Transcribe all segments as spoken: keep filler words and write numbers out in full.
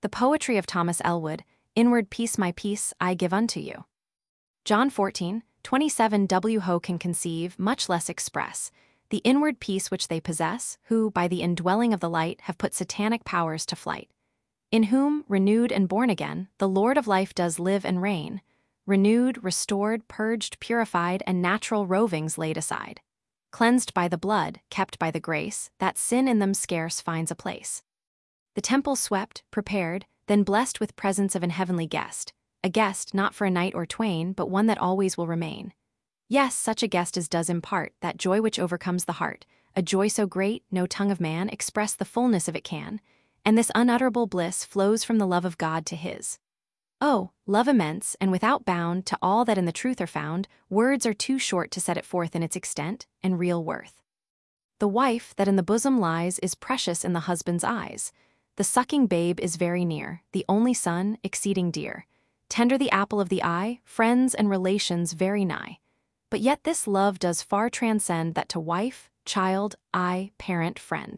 The poetry of Thomas Elwood, inward peace my peace I give unto you. John fourteen, twenty-seven. Who can conceive, much less express, the inward peace which they possess, who, by the indwelling of the light, have put satanic powers to flight. In whom, renewed and born again, the Lord of life does live and reign, renewed, restored, purged, purified, and natural rovings laid aside. Cleansed by the blood, kept by the grace, that sin in them scarce finds a place. The temple swept, prepared, then blessed with presence of an heavenly guest, a guest not for a night or twain, but one that always will remain. Yes, such a guest as does impart that joy which overcomes the heart, a joy so great no tongue of man express the fullness of it can, and this unutterable bliss flows from the love of God to his. Oh, love immense and without bound to all that in the truth are found, words are too short to set it forth in its extent and real worth. The wife that in the bosom lies is precious in the husband's eyes. The sucking babe is very near, the only son exceeding dear. Tender the apple of the eye, friends and relations very nigh. But yet this love does far transcend that to wife, child, eye, parent, friend.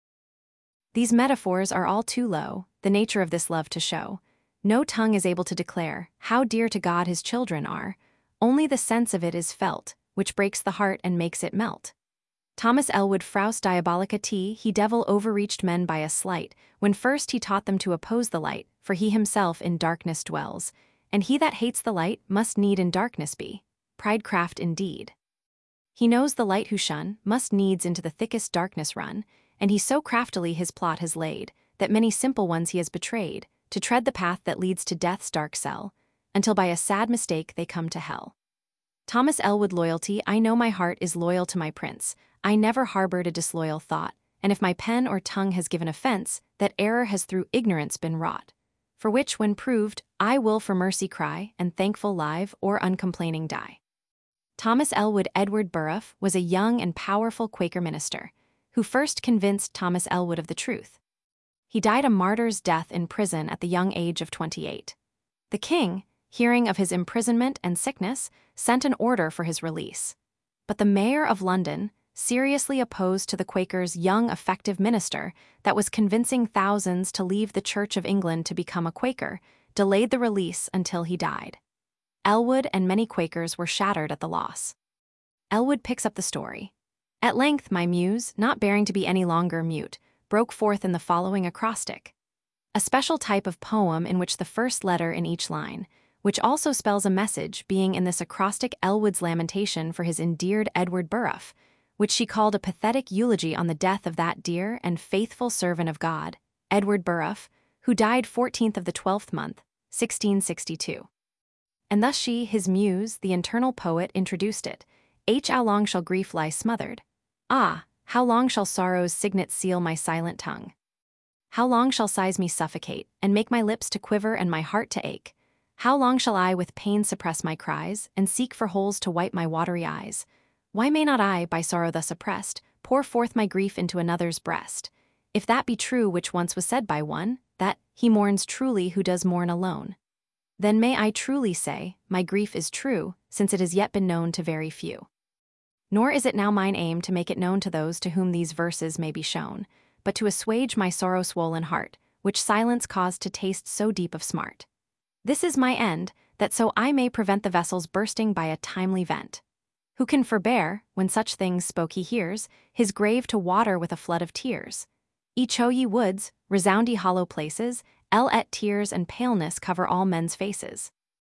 These metaphors are all too low, the nature of this love to show. No tongue is able to declare how dear to God his children are, only the sense of it is felt, which breaks the heart and makes it melt. Thomas Elwood Fraus Diabolica T. He devil overreached men by a slight, when first he taught them to oppose the light, for he himself in darkness dwells, and he that hates the light must need in darkness be. Pridecraft indeed. He knows the light who shun, must needs into the thickest darkness run, and he so craftily his plot has laid, that many simple ones he has betrayed, to tread the path that leads to death's dark cell, until by a sad mistake they come to hell. Thomas Elwood Loyalty. I know my heart is loyal to my prince, I never harbored a disloyal thought, and if my pen or tongue has given offense, that error has through ignorance been wrought. For which, when proved, I will for mercy cry, and thankful live or uncomplaining die. Thomas Elwood Edward Burruff was a young and powerful Quaker minister, who first convinced Thomas Elwood of the truth. He died a martyr's death in prison at the young age of twenty-eight. The king, hearing of his imprisonment and sickness, sent an order for his release. But the mayor of London, seriously opposed to the Quaker's young, effective minister that was convincing thousands to leave the Church of England to become a Quaker, delayed the release until he died. Elwood and many Quakers were shattered at the loss. Elwood picks up the story. At length my muse, not bearing to be any longer mute, broke forth in the following acrostic. A special type of poem in which the first letter in each line, which also spells a message, being in this acrostic Elwood's lamentation for his endeared Edward Burruff, which she called a pathetic eulogy on the death of that dear and faithful servant of God, Edward Burruff, who died fourteenth of the twelfth month, sixteen sixty-two. And thus she, his muse, the internal poet, introduced it. H. How long shall grief lie smothered? Ah, how long shall sorrow's signet seal my silent tongue? How long shall sighs me suffocate, and make my lips to quiver and my heart to ache? How long shall I with pain suppress my cries, and seek for holes to wipe my watery eyes? Why may not I, by sorrow thus oppressed, pour forth my grief into another's breast? If that be true which once was said by one, that he mourns truly who does mourn alone, then may I truly say, my grief is true, since it has yet been known to very few. Nor is it now mine aim to make it known to those to whom these verses may be shown, but to assuage my sorrow-swollen heart, which silence caused to taste so deep of smart. This is my end, that so I may prevent the vessel's bursting by a timely vent. Who can forbear, when such things spoke he hears, his grave to water with a flood of tears? Each ho ye woods, resound ye hollow places, el et tears and paleness cover all men's faces.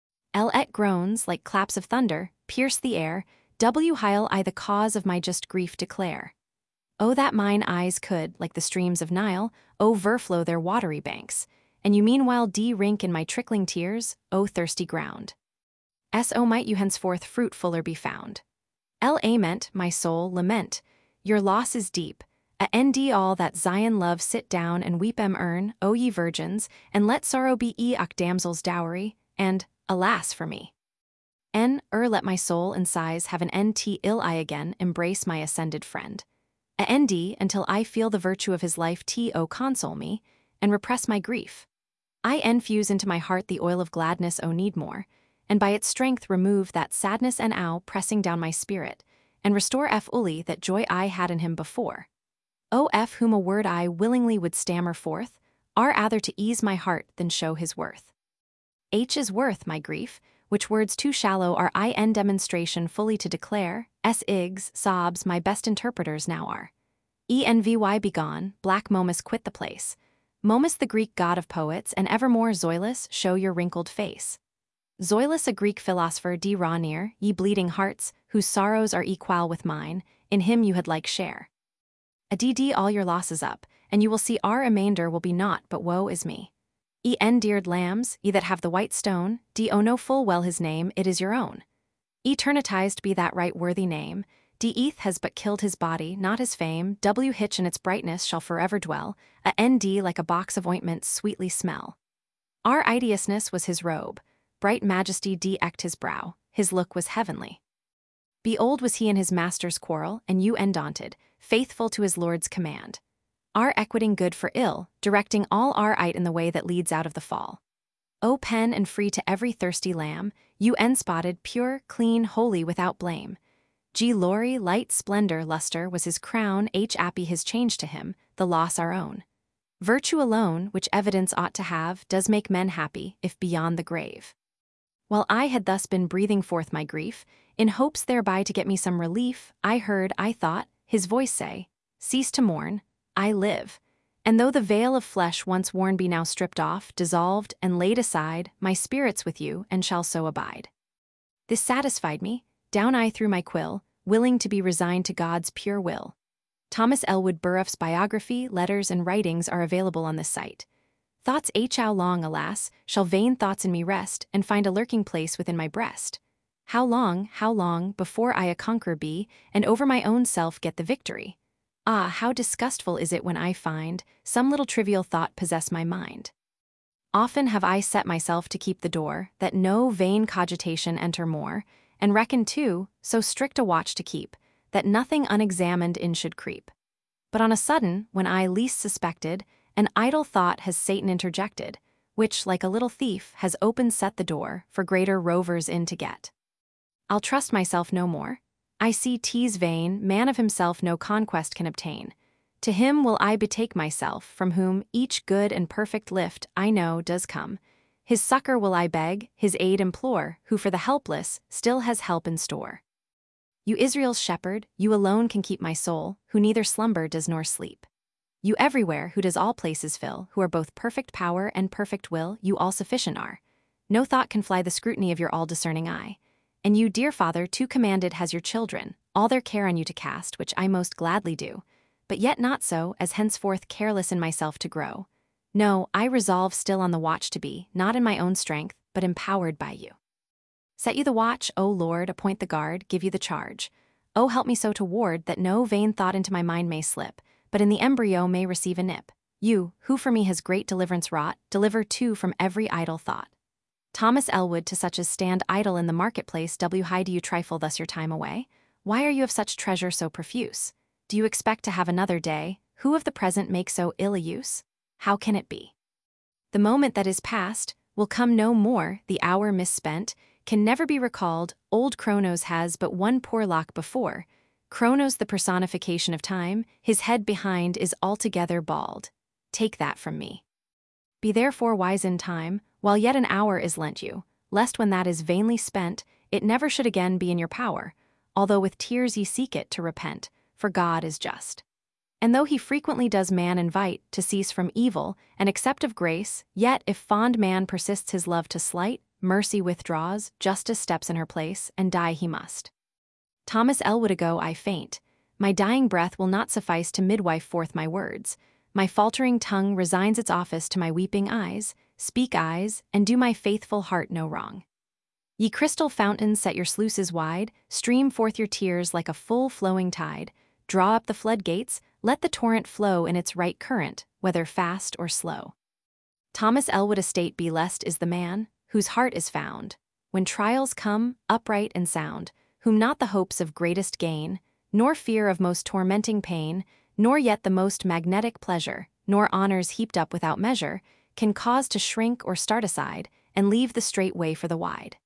El et groans, like claps of thunder, pierce the air, W hile I the cause of my just grief declare. Oh that mine eyes could, like the streams of Nile, O verflow their watery banks, and you meanwhile de-rink in my trickling tears, O thirsty ground. So might you henceforth fruitfuller be found. Lament, my soul, lament, your loss is deep. A N D all that Zion love sit down and weep em earn, O ye virgins, and let sorrow be e och damsel's dowry, and, alas for me. N, er let my soul and sighs have an N T ill I again embrace my ascended friend. A N D until I feel the virtue of his life T O console me, and repress my grief. I infuse into my heart the oil of gladness O need more, and by its strength remove that sadness and ow pressing down my spirit, and restore F uli that joy I had in him before. O F whom a word I willingly would stammer forth, R other to ease my heart than show his worth. H is worth my grief, which words too shallow are in demonstration fully to declare, S igs, sobs my best interpreters now are. Envy begone, black Momus quit the place. Momus the Greek god of poets, and evermore Zoilus, show your wrinkled face. Zoilus a Greek philosopher d raw near, ye bleeding hearts, whose sorrows are equal with mine, in him you had like share. A dd all your losses up, and you will see our remainder will be naught but woe is me. En deared lambs, ye that have the white stone, d o know full well his name, it is your own. Eternitized be that right worthy name, d eth has but killed his body, not his fame, w hitch in its brightness shall forever dwell, a nd like a box of ointment sweetly smell. Our ideousness was his robe, bright majesty decked his brow, his look was heavenly. Be old was he in his master's quarrel, and you undaunted, faithful to his lord's command. Our equiting good for ill, directing all our ite in the way that leads out of the fall. O pen and free to every thirsty lamb, you spotted, pure, clean, holy without blame. G glory, light, splendor, luster was his crown, H appy his change to him, the loss our own. Virtue alone, which evidence ought to have, does make men happy, if beyond the grave. While I had thus been breathing forth my grief, in hopes thereby to get me some relief, I heard, I thought, his voice say, cease to mourn, I live. And though the veil of flesh once worn be now stripped off, dissolved, and laid aside, my spirit's with you, and shall so abide. This satisfied me, down I threw my quill, willing to be resigned to God's pure will. Thomas Elwood Burruff's biography, letters, and writings are available on this site. Thoughts h how long, alas, shall vain thoughts in me rest, and find a lurking place within my breast? How long, how long, before I a conqueror be, and over my own self get the victory? Ah, how disgustful is it when I find some little trivial thought possess my mind. Often have I set myself to keep the door, that no vain cogitation enter more, and reckon too, so strict a watch to keep, that nothing unexamined in should creep. But on a sudden, when I least suspected, an idle thought has Satan interjected, which, like a little thief, has open set the door for greater rovers in to get. I'll trust myself no more. I see 'tis vain, man of himself no conquest can obtain. To him will I betake myself, from whom each good and perfect lift, I know, does come. His succor will I beg, his aid implore, who for the helpless still has help in store. You Israel's shepherd, you alone can keep my soul, who neither slumber does nor sleep. You everywhere, who does all places fill, who are both perfect power and perfect will, you all sufficient are. No thought can fly the scrutiny of your all-discerning eye. And you, dear Father, too commanded has your children, all their care on you to cast, which I most gladly do, but yet not so, as henceforth careless in myself to grow. No, I resolve still on the watch to be, not in my own strength, but empowered by you. Set you the watch, O Lord, appoint the guard, give you the charge. O help me so to ward that no vain thought into my mind may slip, but in the embryo may receive a nip. You, who for me has great deliverance wrought, deliver too from every idle thought. Thomas Elwood to such as stand idle in the marketplace. W Why do you trifle thus your time away? Why are you of such treasure so profuse? Do you expect to have another day? Who of the present make so ill a use? How can it be? The moment that is past will come no more, the hour misspent can never be recalled. Old Chronos has but one poor lock before. Chronos the personification of time, his head behind is altogether bald. Take that from me. Be therefore wise in time, while yet an hour is lent you, lest when that is vainly spent, it never should again be in your power, although with tears ye seek it to repent, for God is just. And though he frequently does man invite to cease from evil and accept of grace, yet if fond man persists his love to slight, mercy withdraws, justice steps in her place, and die he must. Thomas Elwood ago I faint. My dying breath will not suffice to midwife forth my words. My faltering tongue resigns its office to my weeping eyes. Speak, eyes, and do my faithful heart no wrong. Ye crystal fountains, set your sluices wide, stream forth your tears like a full flowing tide. Draw up the floodgates, let the torrent flow in its right current, whether fast or slow. Thomas Elwood estate be blessed is the man, whose heart is found, when trials come, upright and sound, whom not the hopes of greatest gain, nor fear of most tormenting pain, nor yet the most magnetic pleasure, nor honors heaped up without measure, can cause to shrink or start aside, and leave the straight way for the wide.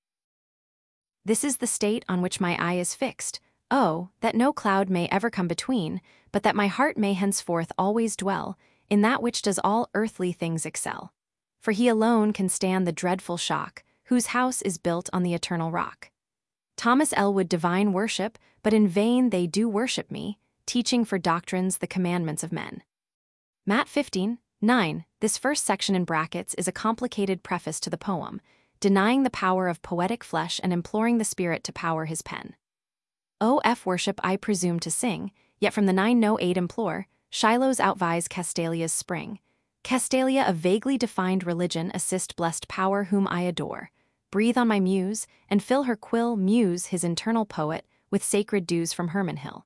This is the state on which my eye is fixed. Oh, that no cloud may ever come between, but that my heart may henceforth always dwell in that which does all earthly things excel. For he alone can stand the dreadful shock, whose house is built on the eternal rock. Thomas Elwood. Divine worship, but in vain they do worship me, teaching for doctrines the commandments of men. Matt fifteen, nine. This first section in brackets is a complicated preface to the poem, denying the power of poetic flesh and imploring the Spirit to power his pen. O F worship I presume to sing, yet from the nine no eight implore, Shiloh's outvies Castalia's spring. Castalia, a vaguely defined religion, assist blessed power whom I adore. Breathe on my muse, and fill her quill muse his internal poet with sacred dews from Hermon Hill.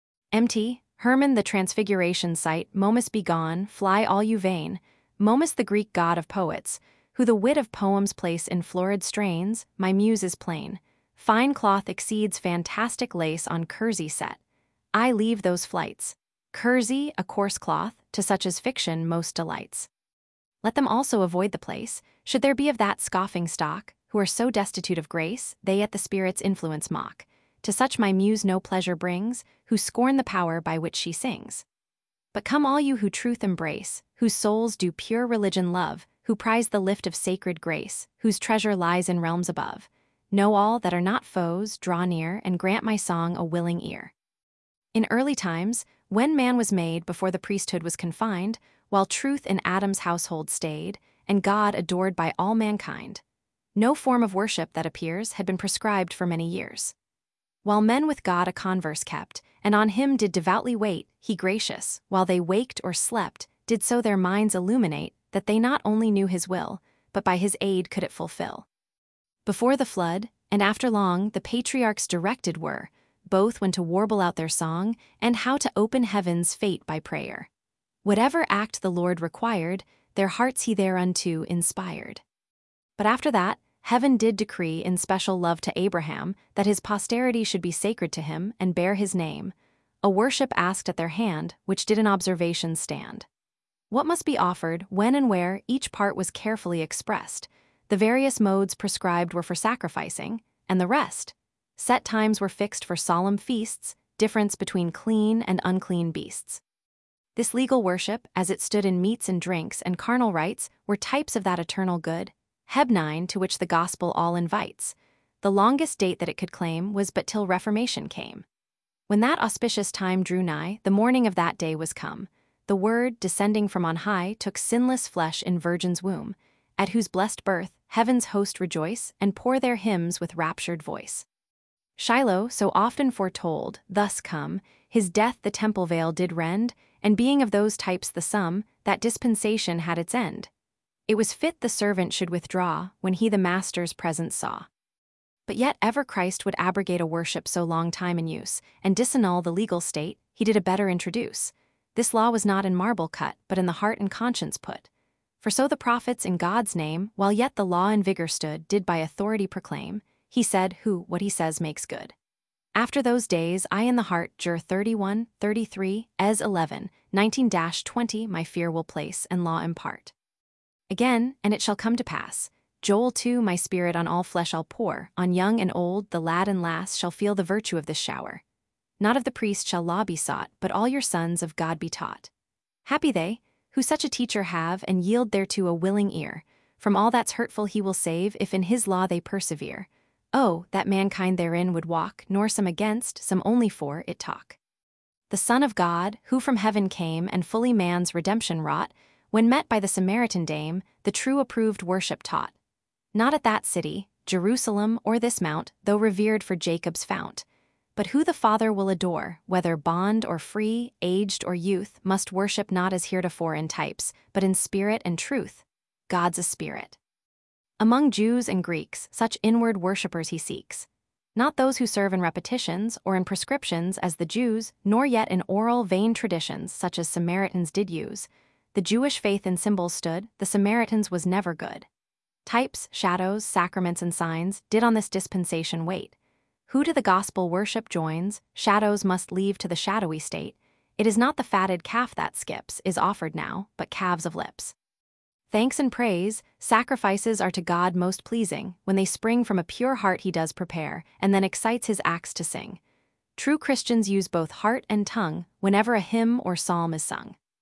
M T Hermon, the transfiguration site, Momus be gone, fly all you vain. Momus, the Greek god of poets, who the wit of poems place in florid strains, my muse is plain. Fine cloth exceeds fantastic lace on kersey set. I leave those flights. Kersey, a coarse cloth, to such as fiction most delights. Let them also avoid the place, should there be of that scoffing stock, who are so destitute of grace, they at the Spirit's influence mock. To such my muse no pleasure brings, who scorn the power by which she sings. But come all you who truth embrace, whose souls do pure religion love, who prize the lift of sacred grace, whose treasure lies in realms above. Know all that are not foes, draw near, and grant my song a willing ear. In early times, when man was made before the priesthood was confined, while truth in Adam's household stayed, and God adored by all mankind, no form of worship that appears had been prescribed for many years. While men with God a converse kept, and on him did devoutly wait, he gracious, while they waked or slept, did so their minds illuminate, that they not only knew his will, but by his aid could it fulfill. Before the flood, and after long, the patriarchs directed were, both when to warble out their song, and how to open heaven's fate by prayer. Whatever act the Lord required, their hearts he thereunto inspired. But after that, heaven did decree in special love to Abraham that his posterity should be sacred to him and bear his name, a worship asked at their hand, which did in observation stand. What must be offered, when and where, each part was carefully expressed. The various modes prescribed were for sacrificing, and the rest. Set times were fixed for solemn feasts, difference between clean and unclean beasts. This legal worship, as it stood in meats and drinks and carnal rites, were types of that eternal good, Hebnine, to which the gospel all invites. The longest date that it could claim was but till Reformation came. When that auspicious time drew nigh, the morning of that day was come. The Word, descending from on high, took sinless flesh in virgin's womb, at whose blessed birth heaven's host rejoice and pour their hymns with raptured voice. Shiloh, so often foretold, thus come, his death the temple veil did rend, and being of those types the sum, that dispensation had its end. It was fit the servant should withdraw, when he the master's presence saw. But yet ever Christ would abrogate a worship so long time in use, and disannul the legal state, he did a better introduce. This law was not in marble cut, but in the heart and conscience put. For so the prophets in God's name, while yet the law in vigor stood, did by authority proclaim, he said, who, what he says makes good. After those days, I in the heart, Jur thirty-one, thirty-three, Es eleven, nineteen twenty, my fear will place and law impart. Again, and it shall come to pass, Joel two, my spirit on all flesh I'll pour, on young and old, the lad and lass shall feel the virtue of this shower. Not of the priest shall law be sought, but all your sons of God be taught. Happy they, who such a teacher have and yield thereto a willing ear, from all that's hurtful he will save if in his law they persevere. Oh, that mankind therein would walk, nor some against, some only for it talk. The Son of God, who from heaven came and fully man's redemption wrought, when met by the Samaritan dame, the true approved worship taught. Not at that city, Jerusalem, or this mount, though revered for Jacob's fount, but who the Father will adore, whether bond or free, aged or youth, must worship not as heretofore in types, but in spirit and truth. God's a spirit. Among Jews and Greeks, such inward worshippers he seeks. Not those who serve in repetitions or in prescriptions as the Jews, nor yet in oral vain traditions such as Samaritans did use. The Jewish faith in symbols stood, the Samaritans was never good. Types, shadows, sacraments, and signs did on this dispensation wait. Who to the gospel worship joins, shadows must leave to the shadowy state. It is not the fatted calf that skips, is offered now, but calves of lips. Thanks and praise, sacrifices are to God most pleasing, when they spring from a pure heart he does prepare, and then excites his acts to sing. True Christians use both heart and tongue, whenever a hymn or psalm is sung.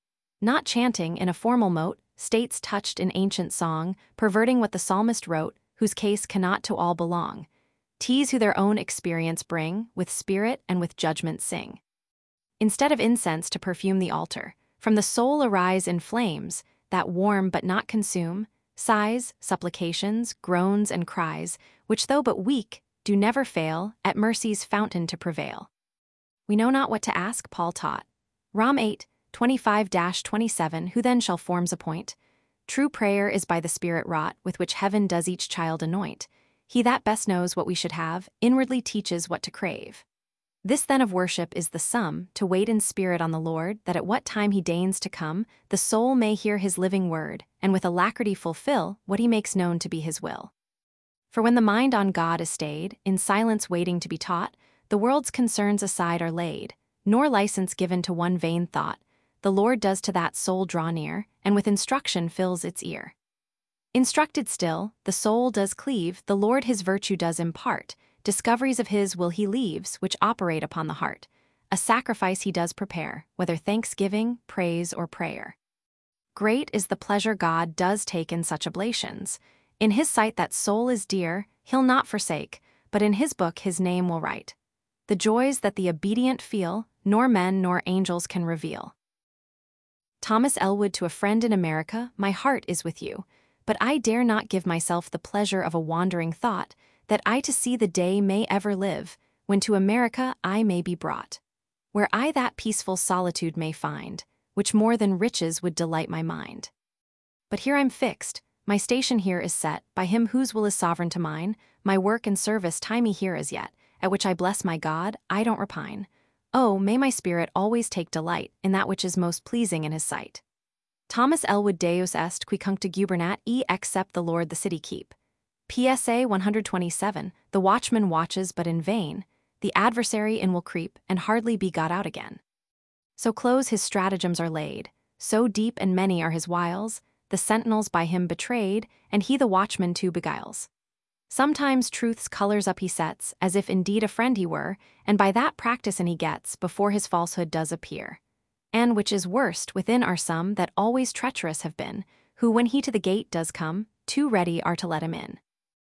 Not chanting in a formal mote, states touched in ancient song, perverting what the psalmist wrote, whose case cannot to all belong. Tease who their own experience bring, with spirit and with judgment sing. Instead of incense to perfume the altar, from the soul arise in flames, that warm but not consume, sighs, supplications, groans, and cries, which though but weak, do never fail, at mercy's fountain to prevail. We know not what to ask, Paul taught. Rom eight, twenty-five to twenty-seven, who then shall forms appoint? True prayer is by the Spirit wrought, with which heaven does each child anoint. He that best knows what we should have, inwardly teaches what to crave. This then of worship is the sum, to wait in spirit on the Lord, that at what time he deigns to come, the soul may hear his living word, and with alacrity fulfill what he makes known to be his will. For when the mind on God is stayed, in silence waiting to be taught, the world's concerns aside are laid, nor license given to one vain thought, the Lord does to that soul draw near, and with instruction fills its ear. Instructed still, the soul does cleave, the Lord his virtue does impart, discoveries of his will he leaves, which operate upon the heart. A sacrifice he does prepare, whether thanksgiving, praise, or prayer. Great is the pleasure God does take in such oblations. In his sight that soul is dear, he'll not forsake, but in his book his name will write. The joys that the obedient feel, nor men nor angels can reveal. Thomas Elwood to a friend in America, my heart is with you, but I dare not give myself the pleasure of a wandering thought, that I to see the day may ever live, when to America I may be brought, where I that peaceful solitude may find, which more than riches would delight my mind. But here I'm fixed, my station here is set, by him whose will is sovereign to mine, my work and service tie me here as yet, at which I bless my God, I don't repine. Oh, may my spirit always take delight in that which is most pleasing in his sight. Thomas Elwood Deus est qui cuncta gubernat e except the Lord the city keep. P S A one twenty-seven, the watchman watches but in vain, the adversary in will creep and hardly be got out again. So close his stratagems are laid, so deep and many are his wiles, the sentinels by him betrayed, and he the watchman too beguiles. Sometimes truth's colors up he sets, as if indeed a friend he were, and by that practice in he gets, before his falsehood does appear. And which is worst, within are some that always treacherous have been, who when he to the gate does come, too ready are to let him in.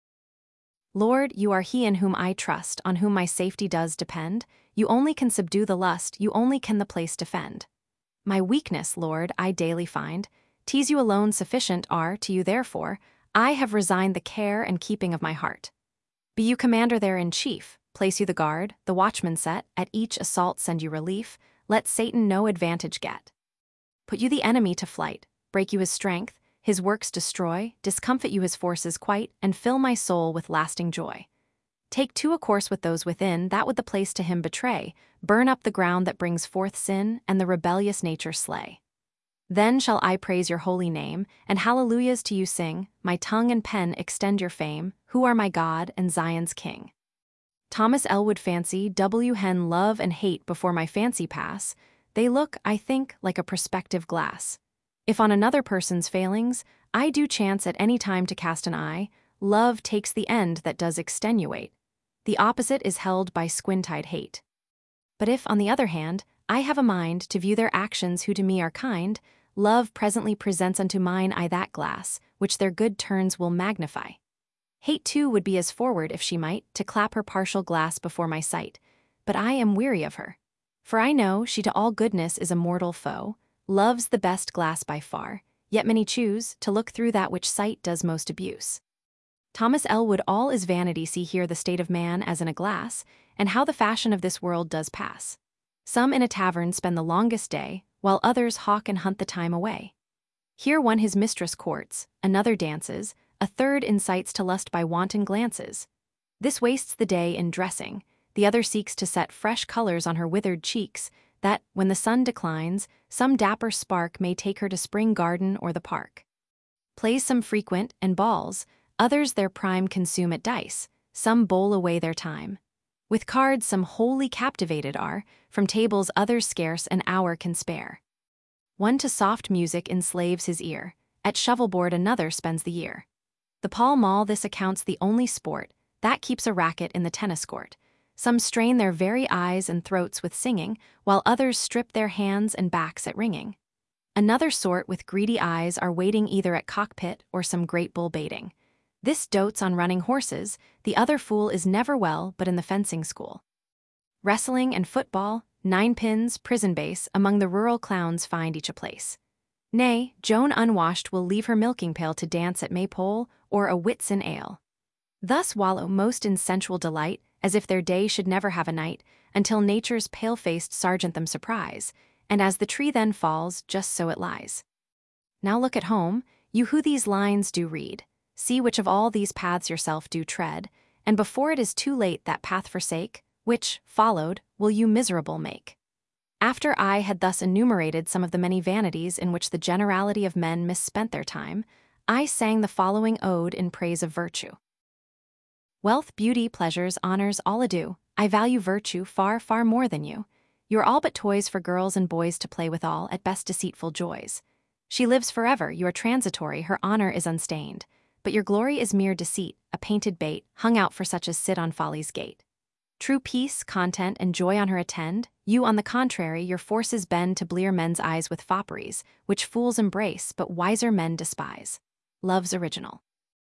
Lord, you are he in whom I trust, on whom my safety does depend, you only can subdue the lust, you only can the place defend. My weakness, Lord, I daily find, tease you alone sufficient are, to you therefore, I have resigned the care and keeping of my heart. Be you commander there in chief, place you the guard, the watchman set, at each assault send you relief, let Satan no advantage get. Put you the enemy to flight, break you his strength, his works destroy, discomfit you his forces quite, and fill my soul with lasting joy. Take too a course with those within, that would the place to him betray, burn up the ground that brings forth sin, and the rebellious nature slay. Then shall I praise your holy name, and hallelujahs to you sing, my tongue and pen extend your fame, who are my God and Zion's King. Thomas Elwood fancy, W. Hen love and hate before my fancy pass, they look, I think, like a perspective glass. If on another person's failings, I do chance at any time to cast an eye, love takes the end that does extenuate. The opposite is held by squint-eyed hate. But if, on the other hand, I have a mind to view their actions who to me are kind, love presently presents unto mine eye that glass, which their good turns will magnify. Hate too would be as forward, if she might, to clap her partial glass before my sight, but I am weary of her. For I know she to all goodness is a mortal foe, love's the best glass by far, yet many choose to look through that which sight does most abuse. Thomas Elwood all is vanity see here the state of man as in a glass, and how the fashion of this world does pass. Some in a tavern spend the longest day, while others hawk and hunt the time away. Here one his mistress courts, another dances, a third incites to lust by wanton glances. This wastes the day in dressing, the other seeks to set fresh colors on her withered cheeks, that, when the sun declines, some dapper spark may take her to spring garden or the park. Plays some frequent, and balls, others their prime consume at dice, some bowl away their time. With cards some wholly captivated are, from tables others scarce an hour can spare. One to soft music enslaves his ear, at shovelboard another spends the year. The Pall Mall this accounts the only sport, that keeps a racket in the tennis court. Some strain their very eyes and throats with singing, while others strip their hands and backs at ringing. Another sort with greedy eyes are waiting either at cockpit or some great bull baiting. This dotes on running horses, the other fool is never well but in the fencing school. Wrestling and football, nine pins, prison base, among the rural clowns find each a place. Nay, Joan unwashed will leave her milking pail to dance at Maypole or a Whitsun ale. Thus wallow most in sensual delight, as if their day should never have a night, until nature's pale-faced sergeant them surprise, and as the tree then falls, just so it lies. Now look at home, you who these lines do read, see which of all these paths yourself do tread, and before it is too late that path forsake, which, followed, will you miserable make. After I had thus enumerated some of the many vanities in which the generality of men misspent their time, I sang the following ode in praise of virtue. Wealth, beauty, pleasures, honors, all ado, I value virtue far, far more than you. You're all but toys for girls and boys to play withal, at best deceitful joys. She lives forever, you are transitory, her honor is unstained. But your glory is mere deceit, a painted bait, hung out for such as sit on folly's gate. True peace, content, and joy on her attend, you on the contrary your forces bend to blear men's eyes with fopperies, which fools embrace, but wiser men despise. Love's original.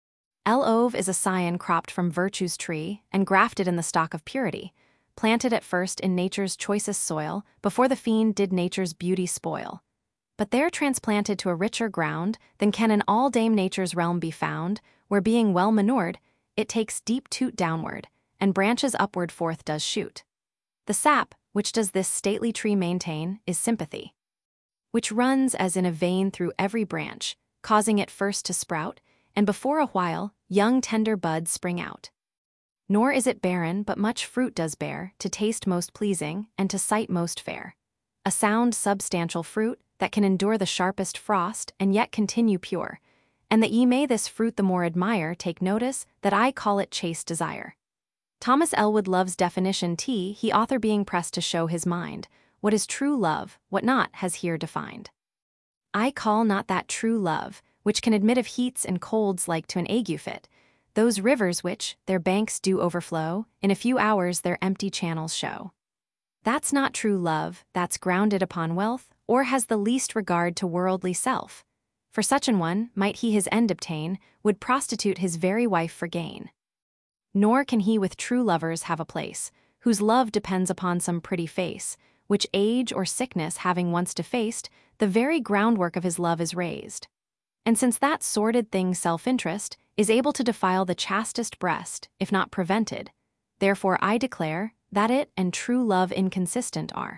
Love is a scion cropped from virtue's tree, and grafted in the stock of purity, planted at first in nature's choicest soil, before the fiend did nature's beauty spoil. But there transplanted to a richer ground than can in all Dame Nature's realm be found, where being well manured, it takes deep toot downward, and branches upward forth does shoot. The sap, which does this stately tree maintain, is sympathy, which runs as in a vein through every branch, causing it first to sprout, and before a while, young tender buds spring out. Nor is it barren, but much fruit does bear, to taste most pleasing, and to sight most fair. A sound substantial fruit, that can endure the sharpest frost, and yet continue pure. And that ye may this fruit the more admire, take notice, that I call it chaste desire. Thomas Elwood Love's definition T, he author being pressed to show his mind, what is true love, what not, has here defined. I call not that true love, which can admit of heats and colds like to an ague fit, those rivers which, their banks do overflow, in a few hours their empty channels show. That's not true love, that's grounded upon wealth, or has the least regard to worldly self. For such an one, might he his end obtain, would prostitute his very wife for gain. Nor can he with true lovers have a place, whose love depends upon some pretty face, which age or sickness having once defaced, the very groundwork of his love is raised. And since that sordid thing self-interest is able to defile the chastest breast, if not prevented, therefore I declare that it and true love inconsistent are.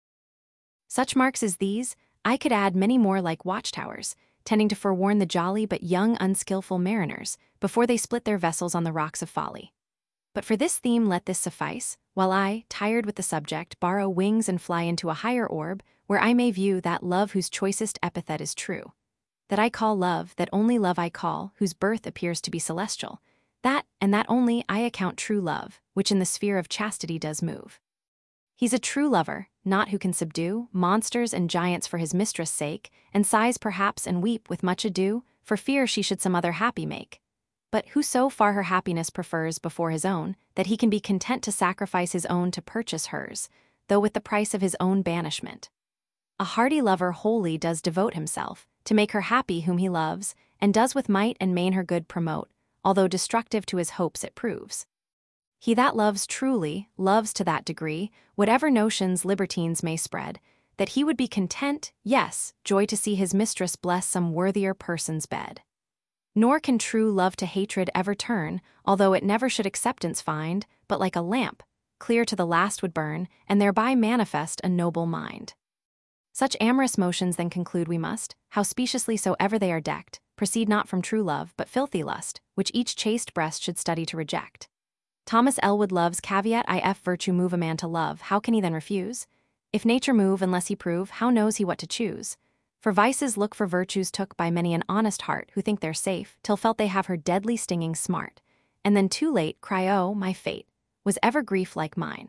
Such marks as these, I could add many more like watchtowers, tending to forewarn the jolly but young unskillful mariners, before they split their vessels on the rocks of folly. But for this theme let this suffice, while I, tired with the subject, borrow wings and fly into a higher orb, where I may view that love whose choicest epithet is true. That I call love, that only love I call, whose birth appears to be celestial. That, and that only, I account true love, which in the sphere of chastity does move. He's a true lover, not who can subdue monsters and giants for his mistress' sake, and sighs perhaps and weep with much ado, for fear she should some other happy make. But who so far her happiness prefers before his own, that he can be content to sacrifice his own to purchase hers, though with the price of his own banishment. A hearty lover wholly does devote himself, to make her happy whom he loves, and does with might and main her good promote, although destructive to his hopes it proves. He that loves truly, loves to that degree, whatever notions libertines may spread, that he would be content, yes, joy to see his mistress bless some worthier person's bed. Nor can true love to hatred ever turn, although it never should acceptance find, but like a lamp, clear to the last would burn, and thereby manifest a noble mind. Such amorous motions then conclude we must, how speciously soever they are decked, proceed not from true love, but filthy lust, which each chaste breast should study to reject. Thomas Elwood Love's caveat if virtue move a man to love, how can he then refuse? If nature move unless he prove, how knows he what to choose? For vices look for virtues took by many an honest heart who think they're safe, till felt they have her deadly stinging smart, and then too late cry, oh, my fate, was ever grief like mine.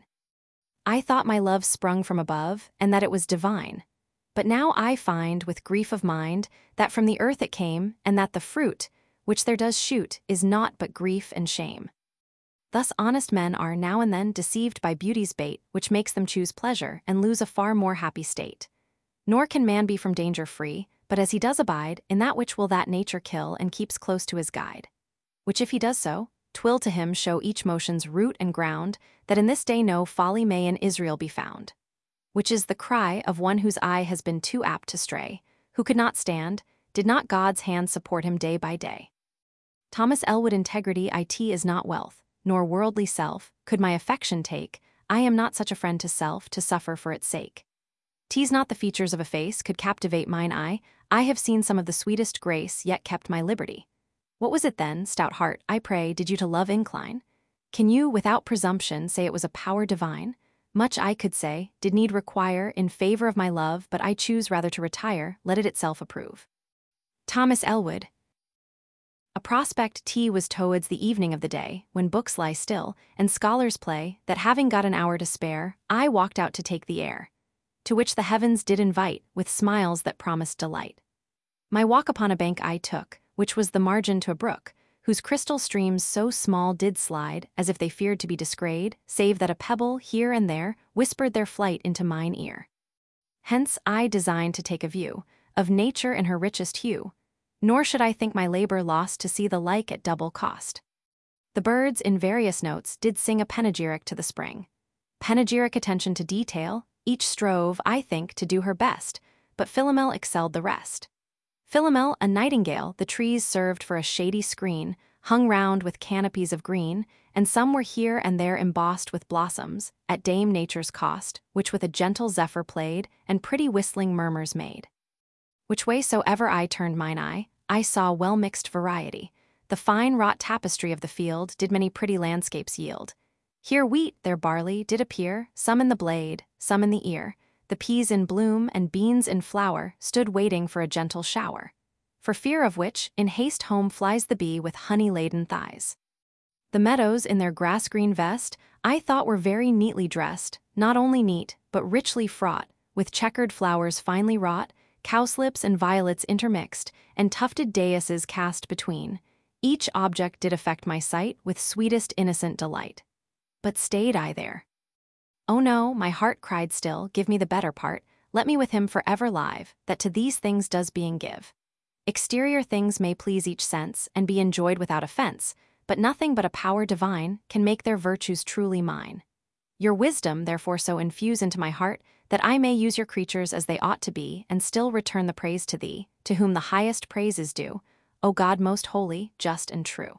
I thought my love sprung from above, and that it was divine. But now I find, with grief of mind, that from the earth it came, and that the fruit, which there does shoot, is naught but grief and shame. Thus honest men are now and then deceived by beauty's bait, which makes them choose pleasure and lose a far more happy state. Nor can man be from danger free, but as he does abide, in that which will that nature kill and keeps close to his guide. Which if he does so, 'twill to him show each motion's root and ground, that in this day no folly may in Israel be found. Which is the cry of one whose eye has been too apt to stray, who could not stand, did not God's hand support him day by day. Thomas Elwood. Integrity it is not wealth, nor worldly self, could my affection take, I am not such a friend to self to suffer for its sake. 'Tis not the features of a face could captivate mine eye, I have seen some of the sweetest grace, yet kept my liberty. What was it then, stout heart, I pray, did you to love incline? Can you, without presumption, say it was a power divine? Much I could say, did need require, in favor of my love, but I choose rather to retire, let it itself approve. Thomas Elwood. A prospect tea was towards the evening of the day, when books lie still, and scholars play, that having got an hour to spare, I walked out to take the air, to which the heavens did invite, with smiles that promised delight. My walk upon a bank I took, which was the margin to a brook, whose crystal streams so small did slide, as if they feared to be disgrayed, save that a pebble here and there whispered their flight into mine ear. Hence I designed to take a view of nature in her richest hue, nor should I think my labor lost to see the like at double cost. The birds in various notes did sing a panegyric to the spring. Panegyric attention to detail, each strove, I think, to do her best, but Philomel excelled the rest. Philomel, a nightingale, the trees served for a shady screen, hung round with canopies of green, and some were here and there embossed with blossoms, at Dame Nature's cost, which with a gentle zephyr played, and pretty whistling murmurs made. Which way soever I turned mine eye, I saw well-mixed variety. The fine wrought tapestry of the field did many pretty landscapes yield. Here wheat, there barley, did appear, some in the blade, some in the ear. The peas in bloom and beans in flower stood waiting for a gentle shower, for fear of which in haste home flies the bee with honey-laden thighs. The meadows in their grass-green vest I thought were very neatly dressed, not only neat, but richly fraught, with checkered flowers finely wrought, cowslips and violets intermixed, and tufted daises cast between. Each object did affect my sight with sweetest innocent delight. But stayed I there? Oh no, my heart cried still, give me the better part, let me with him for ever live, that to these things does being give. Exterior things may please each sense, and be enjoyed without offense, but nothing but a power divine can make their virtues truly mine. Your wisdom therefore so infuse into my heart, that I may use your creatures as they ought to be, and still return the praise to thee, to whom the highest praise is due, O God most holy, just and true.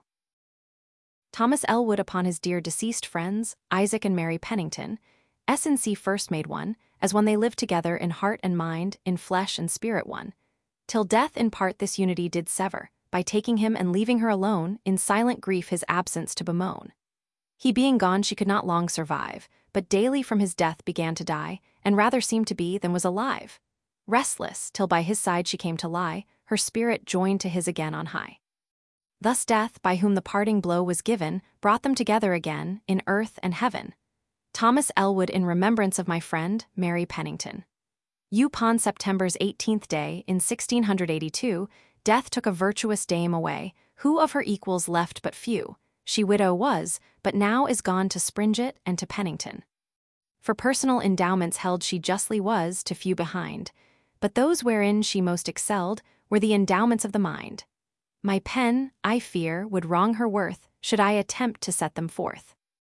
Thomas Elwood upon his dear deceased friends, Isaac and Mary Pennington, S and C first made one, as when they lived together in heart and mind, in flesh and spirit one. Till death in part this unity did sever, by taking him and leaving her alone, in silent grief his absence to bemoan. He being gone she could not long survive, but daily from his death began to die, and rather seemed to be than was alive. Restless, till by his side she came to lie, her spirit joined to his again on high. Thus death, by whom the parting blow was given, brought them together again, in earth and heaven. Thomas Elwood in remembrance of my friend, Mary Pennington. Upon September's eighteenth day, in sixteen eighty-two, death took a virtuous dame away, who of her equals left but few. She widow was, but now is gone to Springett and to Pennington. For personal endowments held she justly was, to few behind, but those wherein she most excelled were the endowments of the mind. My pen, I fear, would wrong her worth, should I attempt to set them forth.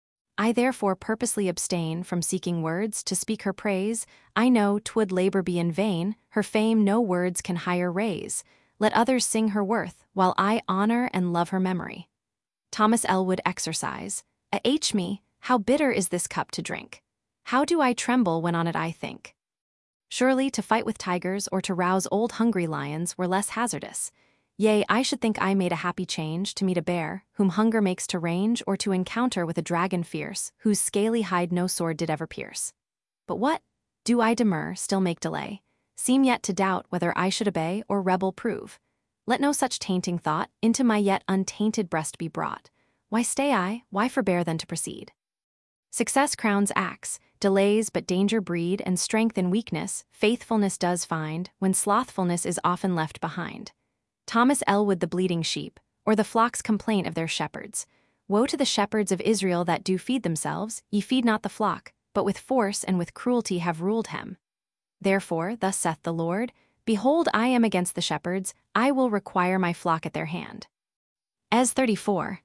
I therefore purposely abstain from seeking words to speak her praise. I know 'twould labor be in vain, her fame no words can higher raise. Let others sing her worth, while I honor and love her memory. Thomas Elwood exercise. A H me, how bitter is this cup to drink. How do I tremble when on it I think. Surely to fight with tigers or to rouse old hungry lions were less hazardous. Yea, I should think I made a happy change to meet a bear, whom hunger makes to range, or to encounter with a dragon fierce, whose scaly hide no sword did ever pierce. But what? Do I demur, still make delay? Seem yet to doubt whether I should obey or rebel prove? Let no such tainting thought into my yet untainted breast be brought. Why stay I, why forbear then to proceed? Success crowns acts, delays but danger breed, and strength in weakness, faithfulness does find, when slothfulness is often left behind. Thomas Elwood the bleating sheep, or the flock's complaint of their shepherds. Woe to the shepherds of Israel that do feed themselves, ye feed not the flock, but with force and with cruelty have ruled him. Therefore, thus saith the Lord, Behold, I am against the shepherds, I will require my flock at their hand. Es thirty-four.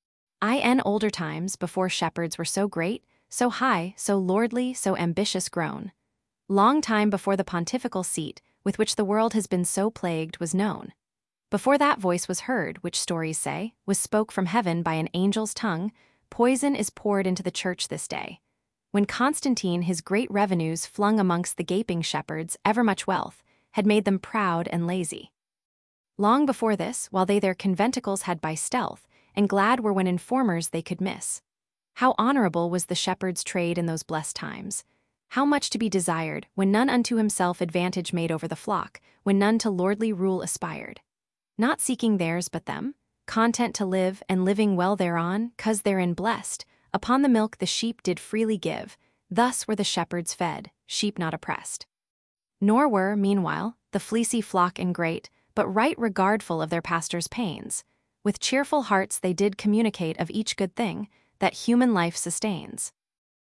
In older times, before shepherds were so great, so high, so lordly, so ambitious grown, long time before the pontifical seat, with which the world has been so plagued, was known, before that voice was heard, which stories say, was spoke from heaven by an angel's tongue, poison is poured into the church this day. When Constantine his great revenues flung amongst the gaping shepherds, ever much wealth, had made them proud and lazy. Long before this, while they their conventicles had by stealth, and glad were when informers they could miss. How honorable was the shepherd's trade in those blessed times! How much to be desired, when none unto himself advantage made over the flock, when none to lordly rule aspired. Not seeking theirs but them, content to live, and living well thereon, 'cause therein blessed, upon the milk the sheep did freely give, thus were the shepherds fed, sheep not oppressed. Nor were, meanwhile, the fleecy flock ingrate, but right regardful of their pastor's pains. With cheerful hearts they did communicate of each good thing that human life sustains.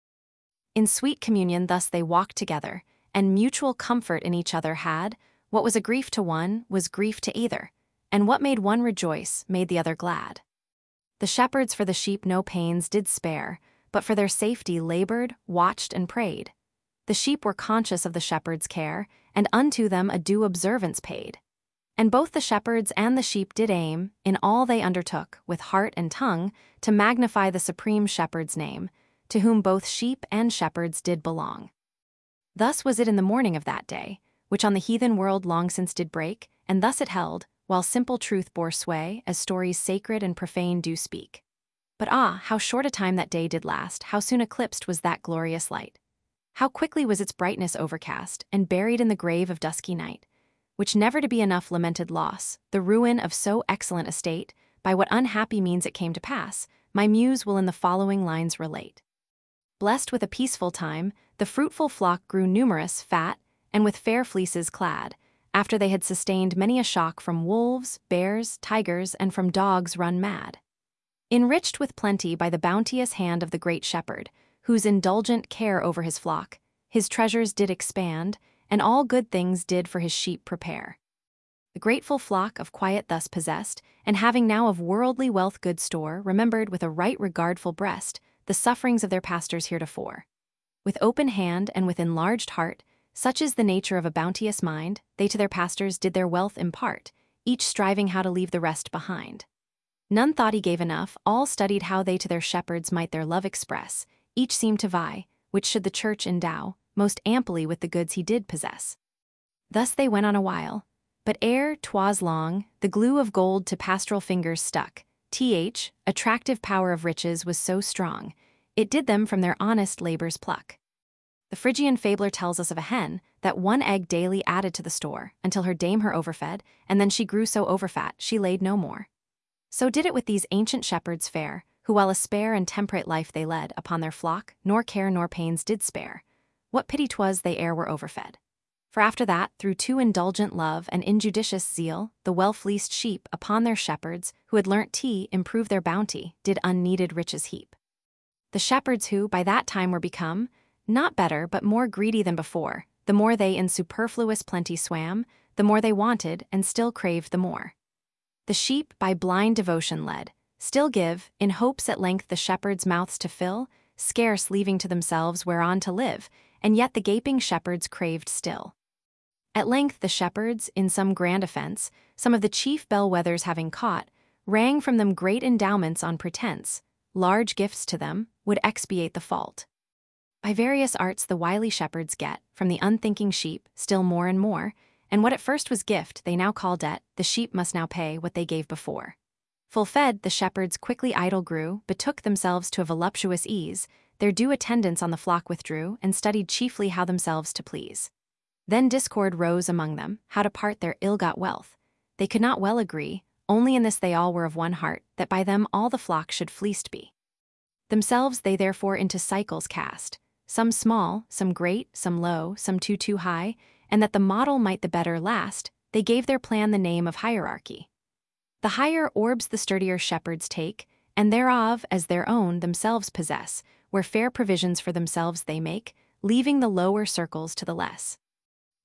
In sweet communion thus they walked together, and mutual comfort in each other had. What was a grief to one was grief to either, and what made one rejoice made the other glad. The shepherds for the sheep no pains did spare, but for their safety labored, watched, and prayed. The sheep were conscious of the shepherd's care, and unto them a due observance paid. And both the shepherds and the sheep did aim, in all they undertook, with heart and tongue, to magnify the supreme shepherd's name, to whom both sheep and shepherds did belong. Thus was it in the morning of that day, which on the heathen world long since did break, and thus it held, while simple truth bore sway, as stories sacred and profane do speak. But ah, how short a time that day did last, how soon eclipsed was that glorious light! How quickly was its brightness overcast, and buried in the grave of dusky night, which never to be enough lamented loss, the ruin of so excellent a state, by what unhappy means it came to pass, my muse will in the following lines relate. Blessed with a peaceful time, the fruitful flock grew numerous, fat, and with fair fleeces clad, after they had sustained many a shock from wolves, bears, tigers, and from dogs run mad. Enriched with plenty by the bounteous hand of the great shepherd, whose indulgent care over his flock, his treasures did expand, and all good things did for his sheep prepare. The grateful flock of quiet thus possessed, and having now of worldly wealth good store, remembered with a right regardful breast the sufferings of their pastors heretofore. With open hand and with enlarged heart, such is the nature of a bounteous mind, they to their pastors did their wealth impart, each striving how to leave the rest behind. None thought he gave enough, all studied how they to their shepherds might their love express, each seemed to vie, which should the church endow, most amply with the goods he did possess. Thus they went on a while, but ere 'twas long, the glue of gold to pastoral fingers stuck, th, attractive power of riches was so strong, it did them from their honest labors pluck. The Phrygian fabler tells us of a hen, that one egg daily added to the store, until her dame her overfed, and then she grew so overfat she laid no more. So did it with these ancient shepherds fair, who while a spare and temperate life they led, upon their flock, nor care nor pains did spare. What pity 'twas they ere were overfed. For after that, through too indulgent love and injudicious zeal, the well-fleeced sheep, upon their shepherds, who had learnt to improve their bounty, did unneeded riches heap. The shepherds who, by that time were become, not better but more greedy than before, the more they in superfluous plenty swam, the more they wanted, and still craved the more. The sheep, by blind devotion led, still give, in hopes at length the shepherds' mouths to fill, scarce leaving to themselves whereon to live, and yet the gaping shepherds craved still. At length the shepherds, in some grand offense, some of the chief bellwethers having caught, rang from them great endowments on pretence, large gifts to them, would expiate the fault. By various arts the wily shepherds get, from the unthinking sheep, still more and more, and what at first was gift they now call debt, the sheep must now pay what they gave before. Full fed, the shepherds quickly idle grew, betook themselves to a voluptuous ease, their due attendance on the flock withdrew, and studied chiefly how themselves to please. Then discord rose among them, how to part their ill-got wealth. They could not well agree, only in this they all were of one heart, that by them all the flock should fleeced be. Themselves they therefore into cycles cast, some small, some great, some low, some too too high, and that the model might the better last, they gave their plan the name of hierarchy. The higher orbs the sturdier shepherds take, and thereof as their own themselves possess, where fair provisions for themselves they make, leaving the lower circles to the less.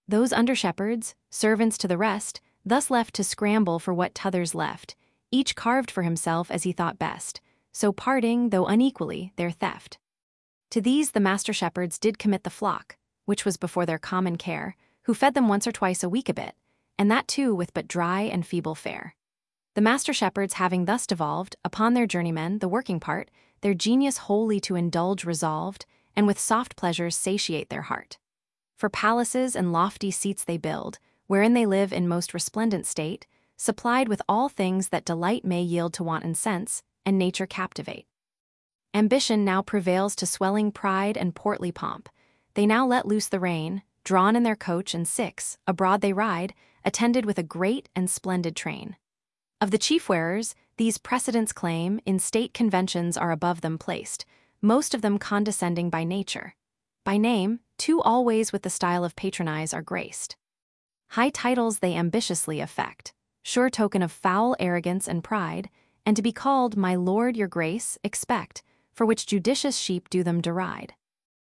Those under-shepherds, servants to the rest, thus left to scramble for what t'others left, each carved for himself as he thought best, so parting, though unequally, their theft. To these the master shepherds did commit the flock, which was before their common care, who fed them once or twice a week a bit, and that too with but dry and feeble fare. The master shepherds having thus devolved, upon their journeymen, the working part, their genius wholly to indulge resolved, and with soft pleasures satiate their heart. For palaces and lofty seats they build, wherein they live in most resplendent state, supplied with all things that delight may yield to wanton sense, and nature captivate. Ambition now prevails to swelling pride and portly pomp. They now let loose the rein, drawn in their coach and six, abroad they ride, attended with a great and splendid train. Of the chief wearers, these precedence claim, in state conventions are above them placed, most of them condescending by nature. By name, two always with the style of patronize are graced. High titles they ambitiously affect, sure token of foul arrogance and pride, and to be called my lord your grace expect, for which judicious sheep do them deride.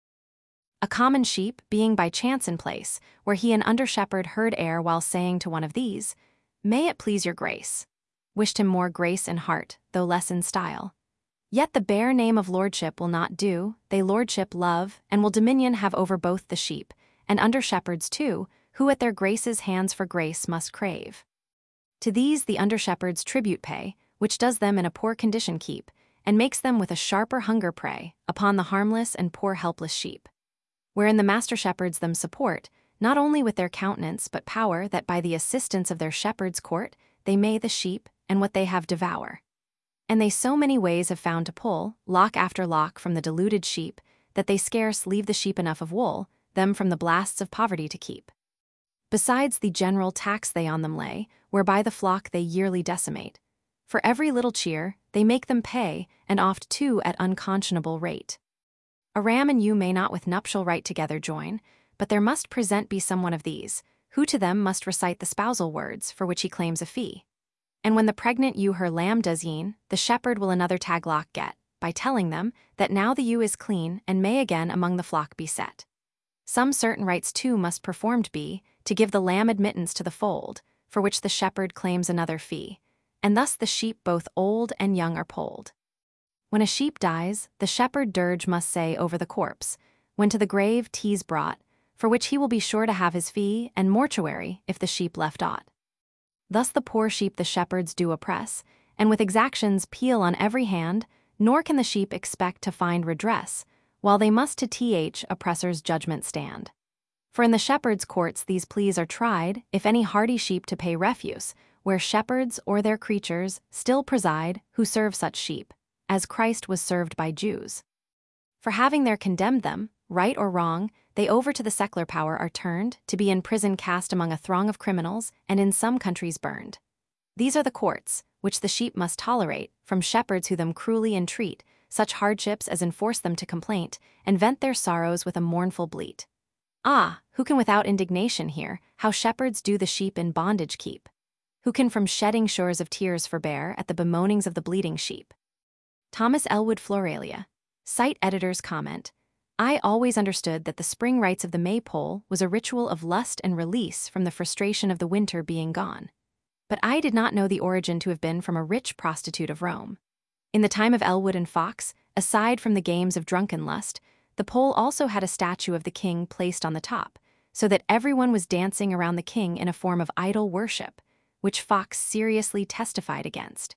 A common sheep, being by chance in place, where he an under-shepherd heard ere while saying to one of these, May it please your grace, wished him more grace in heart, though less in style. Yet the bare name of lordship will not do, they lordship love, and will dominion have over both the sheep, and under-shepherds too, who at their grace's hands for grace must crave. To these the under-shepherds tribute pay, which does them in a poor condition keep, and makes them with a sharper hunger prey upon the harmless and poor helpless sheep. Wherein the master shepherds them support, not only with their countenance but power that by the assistance of their shepherd's court, they may the sheep, and what they have devour. And they so many ways have found to pull, lock after lock from the deluded sheep, that they scarce leave the sheep enough of wool, them from the blasts of poverty to keep. Besides the general tax they on them lay, whereby the flock they yearly decimate. For every little cheer, they make them pay, and oft too at unconscionable rate. A ram and ewe may not with nuptial right together join, but there must present be some one of these, who to them must recite the spousal words, for which he claims a fee. And when the pregnant ewe her lamb does yean, the shepherd will another taglock get, by telling them that now the ewe is clean and may again among the flock be set. Some certain rites too must performed be, to give the lamb admittance to the fold, for which the shepherd claims another fee, and thus the sheep both old and young are polled. When a sheep dies, the shepherd dirge must say over the corpse, when to the grave tea's brought, for which he will be sure to have his fee, and mortuary if the sheep left aught. Thus the poor sheep the shepherds do oppress, and with exactions peel on every hand, nor can the sheep expect to find redress, while they must to th oppressor's judgment stand. For in the shepherd's courts these pleas are tried, if any hardy sheep to pay refuse, where shepherds or their creatures still preside who serve such sheep, as Christ was served by Jews. For having there condemned them, right or wrong, they over to the secular power are turned, to be in prison cast among a throng of criminals, and in some countries burned. These are the courts, which the sheep must tolerate, from shepherds who them cruelly entreat, such hardships as enforce them to complaint, and vent their sorrows with a mournful bleat. Ah, who can without indignation hear how shepherds do the sheep in bondage keep? Who can from shedding shores of tears forbear at the bemoanings of the bleeding sheep? Thomas Elwood Floralia. Site editor's comment. I always understood that the spring rites of the Maypole was a ritual of lust and release from the frustration of the winter being gone. But I did not know the origin to have been from a rich prostitute of Rome. In the time of Elwood and Fox, aside from the games of drunken lust, the pole also had a statue of the king placed on the top, so that everyone was dancing around the king in a form of idol worship, which Fox seriously testified against.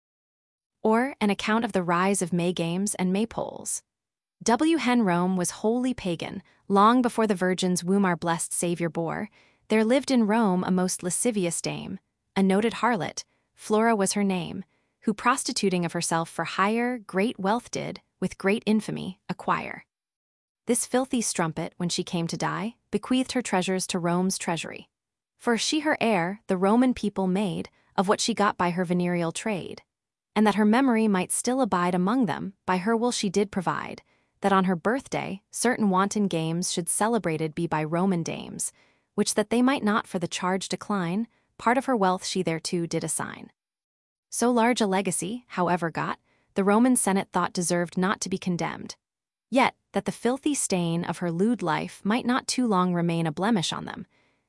Or an account of the rise of May games and Maypoles. W. Hen Rome was wholly pagan. Long before the Virgin's womb our blessed Savior bore, there lived in Rome a most lascivious dame, a noted harlot, Flora was her name, who prostituting of herself for hire great wealth did, with great infamy, acquire. This filthy strumpet, when she came to die, bequeathed her treasures to Rome's treasury. For she her heir, the Roman people made, of what she got by her venereal trade. And that her memory might still abide among them, by her will she did provide, that on her birthday, certain wanton games should celebrated be by Roman dames, which that they might not for the charge decline, part of her wealth she thereto did assign. So large a legacy, however got, the Roman Senate thought deserved not to be condemned. Yet, that the filthy stain of her lewd life might not too long remain a blemish on them,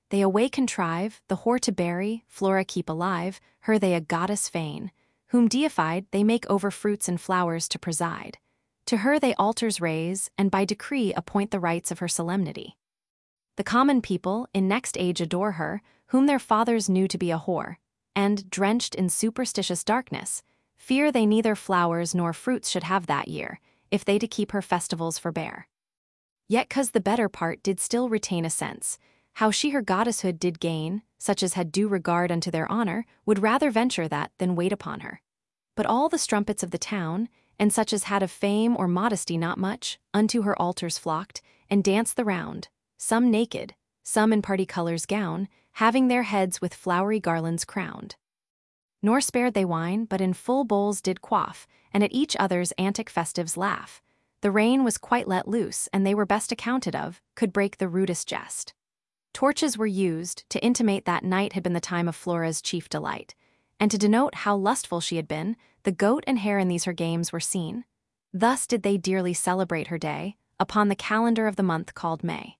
they a way contrive, the whore to bury, Flora keep alive, her they a goddess feign, whom deified they make over fruits and flowers to preside. To her they altars raise, and by decree appoint the rites of her solemnity. The common people in next age adore her, whom their fathers knew to be a whore, and, drenched in superstitious darkness, fear they neither flowers nor fruits should have that year, if they to keep her festivals forbear. Yet 'cause the better part did still retain a sense, how she her goddesshood did gain, such as had due regard unto their honor, would rather venture that than wait upon her. But all the strumpets of the town, and such as had of fame or modesty not much, unto her altars flocked, and danced the round, some naked, some in party colors gown, having their heads with flowery garlands crowned. Nor spared they wine, but in full bowls did quaff, and at each other's antic festives laugh. The rein was quite let loose, and they were best accounted of, could break the rudest jest. Torches were used, to intimate that night had been the time of Flora's chief delight, and to denote how lustful she had been, the goat and hare in these her games were seen. Thus did they dearly celebrate her day, upon the calendar of the month called May.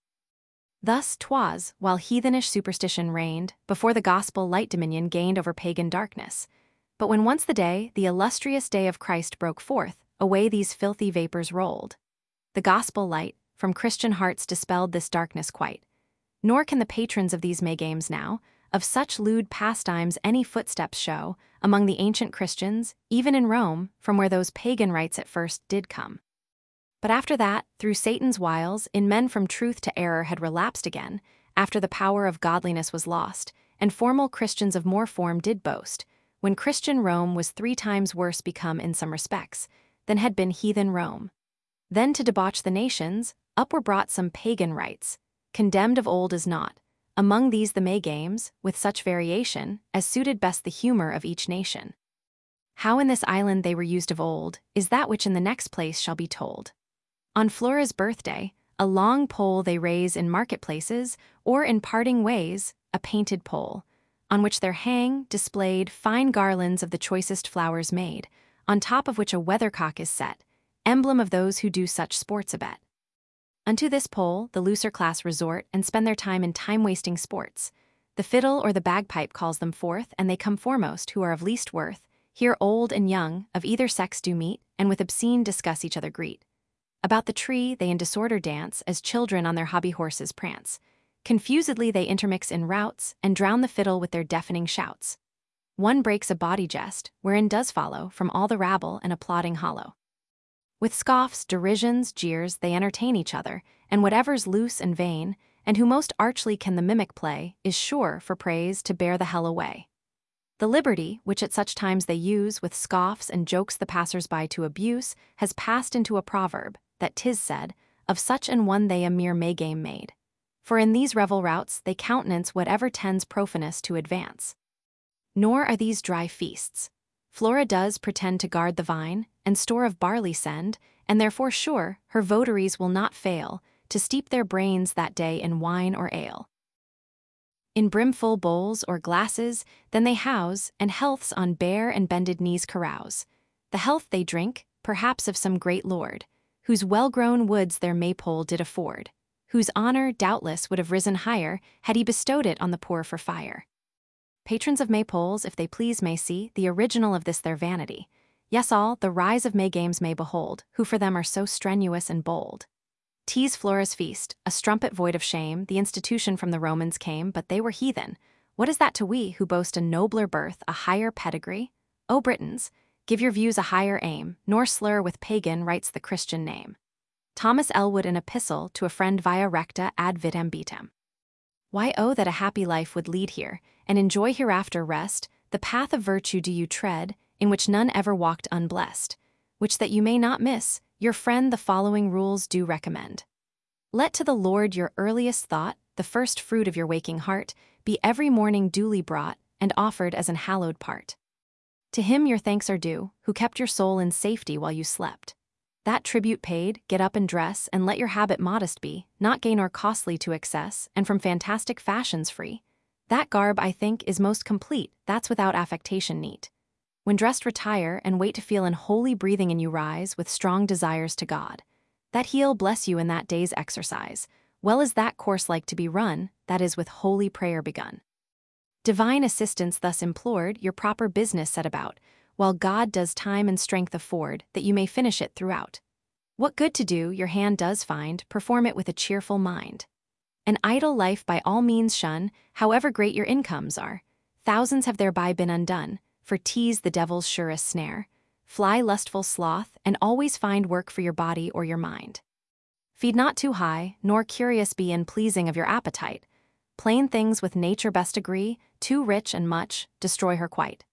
Thus 'twas, while heathenish superstition reigned, before the gospel light dominion gained over pagan darkness. But when once the day, the illustrious day of Christ broke forth, away these filthy vapors rolled. The gospel light, from Christian hearts dispelled this darkness quite. Nor can the patrons of these May games now, of such lewd pastimes any footsteps show, among the ancient Christians, even in Rome, from where those pagan rites at first did come. But after that, through Satan's wiles, in men from truth to error had relapsed again, after the power of godliness was lost, and formal Christians of more form did boast, when Christian Rome was three times worse become in some respects, than had been heathen Rome. Then to debauch the nations, up were brought some pagan rites, condemned of old as naught, among these the May games, with such variation, as suited best the humor of each nation. How in this island they were used of old, is that which in the next place shall be told. On Flora's birthday, a long pole they raise in marketplaces, or in parting ways, a painted pole, on which there hang, displayed, fine garlands of the choicest flowers made, on top of which a weathercock is set, emblem of those who do such sports abet. Unto this pole the looser class resort and spend their time in time-wasting sports. The fiddle or the bagpipe calls them forth, and they come foremost who are of least worth. Here old and young, of either sex do meet, and with obscene discuss each other greet. About the tree they in disorder dance, as children on their hobby horses prance. Confusedly they intermix in routs, and drown the fiddle with their deafening shouts. One breaks a bawdy jest, wherein does follow, from all the rabble, an applauding hollow. With scoffs, derisions, jeers, they entertain each other, and whatever's loose and vain, and who most archly can the mimic play, is sure, for praise, to bear the hell away. The liberty, which at such times they use, with scoffs and jokes the passers-by to abuse, has passed into a proverb, that 'tis said, of such an one they a mere May game made. For in these revel routs they countenance whatever tends profanous to advance. Nor are these dry feasts. Flora does pretend to guard the vine, and store of barley send, and therefore sure, her votaries will not fail, to steep their brains that day in wine or ale. In brimful bowls or glasses, then they house, and healths on bare and bended knees carouse. The health they drink, perhaps of some great lord, whose well-grown woods their maypole did afford, whose honor, doubtless, would have risen higher, had he bestowed it on the poor for fire. Patrons of maypoles, if they please, may see the original of this their vanity. Yes, all, the rise of May games may behold, who for them are so strenuous and bold. 'Tis Flora's feast, a strumpet void of shame, the institution from the Romans came, but they were heathen. What is that to we, who boast a nobler birth, a higher pedigree? O Britons, give your views a higher aim, nor slur with pagan writes the Christian name. Thomas Elwood in epistle to a friend via recta ad vitam beatem. Why, oh, that a happy life would lead here, and enjoy hereafter rest, the path of virtue do you tread, in which none ever walked unblessed, which that you may not miss, your friend the following rules do recommend. Let to the Lord your earliest thought, the first fruit of your waking heart, be every morning duly brought, and offered as an hallowed part. To him your thanks are due, who kept your soul in safety while you slept. That tribute paid, get up and dress, and let your habit modest be, not gay nor costly to excess, and from fantastic fashions free. That garb, I think, is most complete, that's without affectation neat. When dressed retire, and wait to feel in holy breathing in you rise, with strong desires to God. That he'll bless you in that day's exercise, Well is that course like to be run, that is with holy prayer begun. Divine assistance thus implored, your proper business set about, while God does time and strength afford, that you may finish it throughout. What good to do your hand does find, perform it with a cheerful mind. An idle life by all means shun, however great your incomes are. Thousands have thereby been undone, for 'tis the devil's surest snare. Fly lustful sloth, and always find work for your body or your mind. Feed not too high, nor curious be in pleasing of your appetite. Plain things with nature best agree, too rich and much, destroy her quite.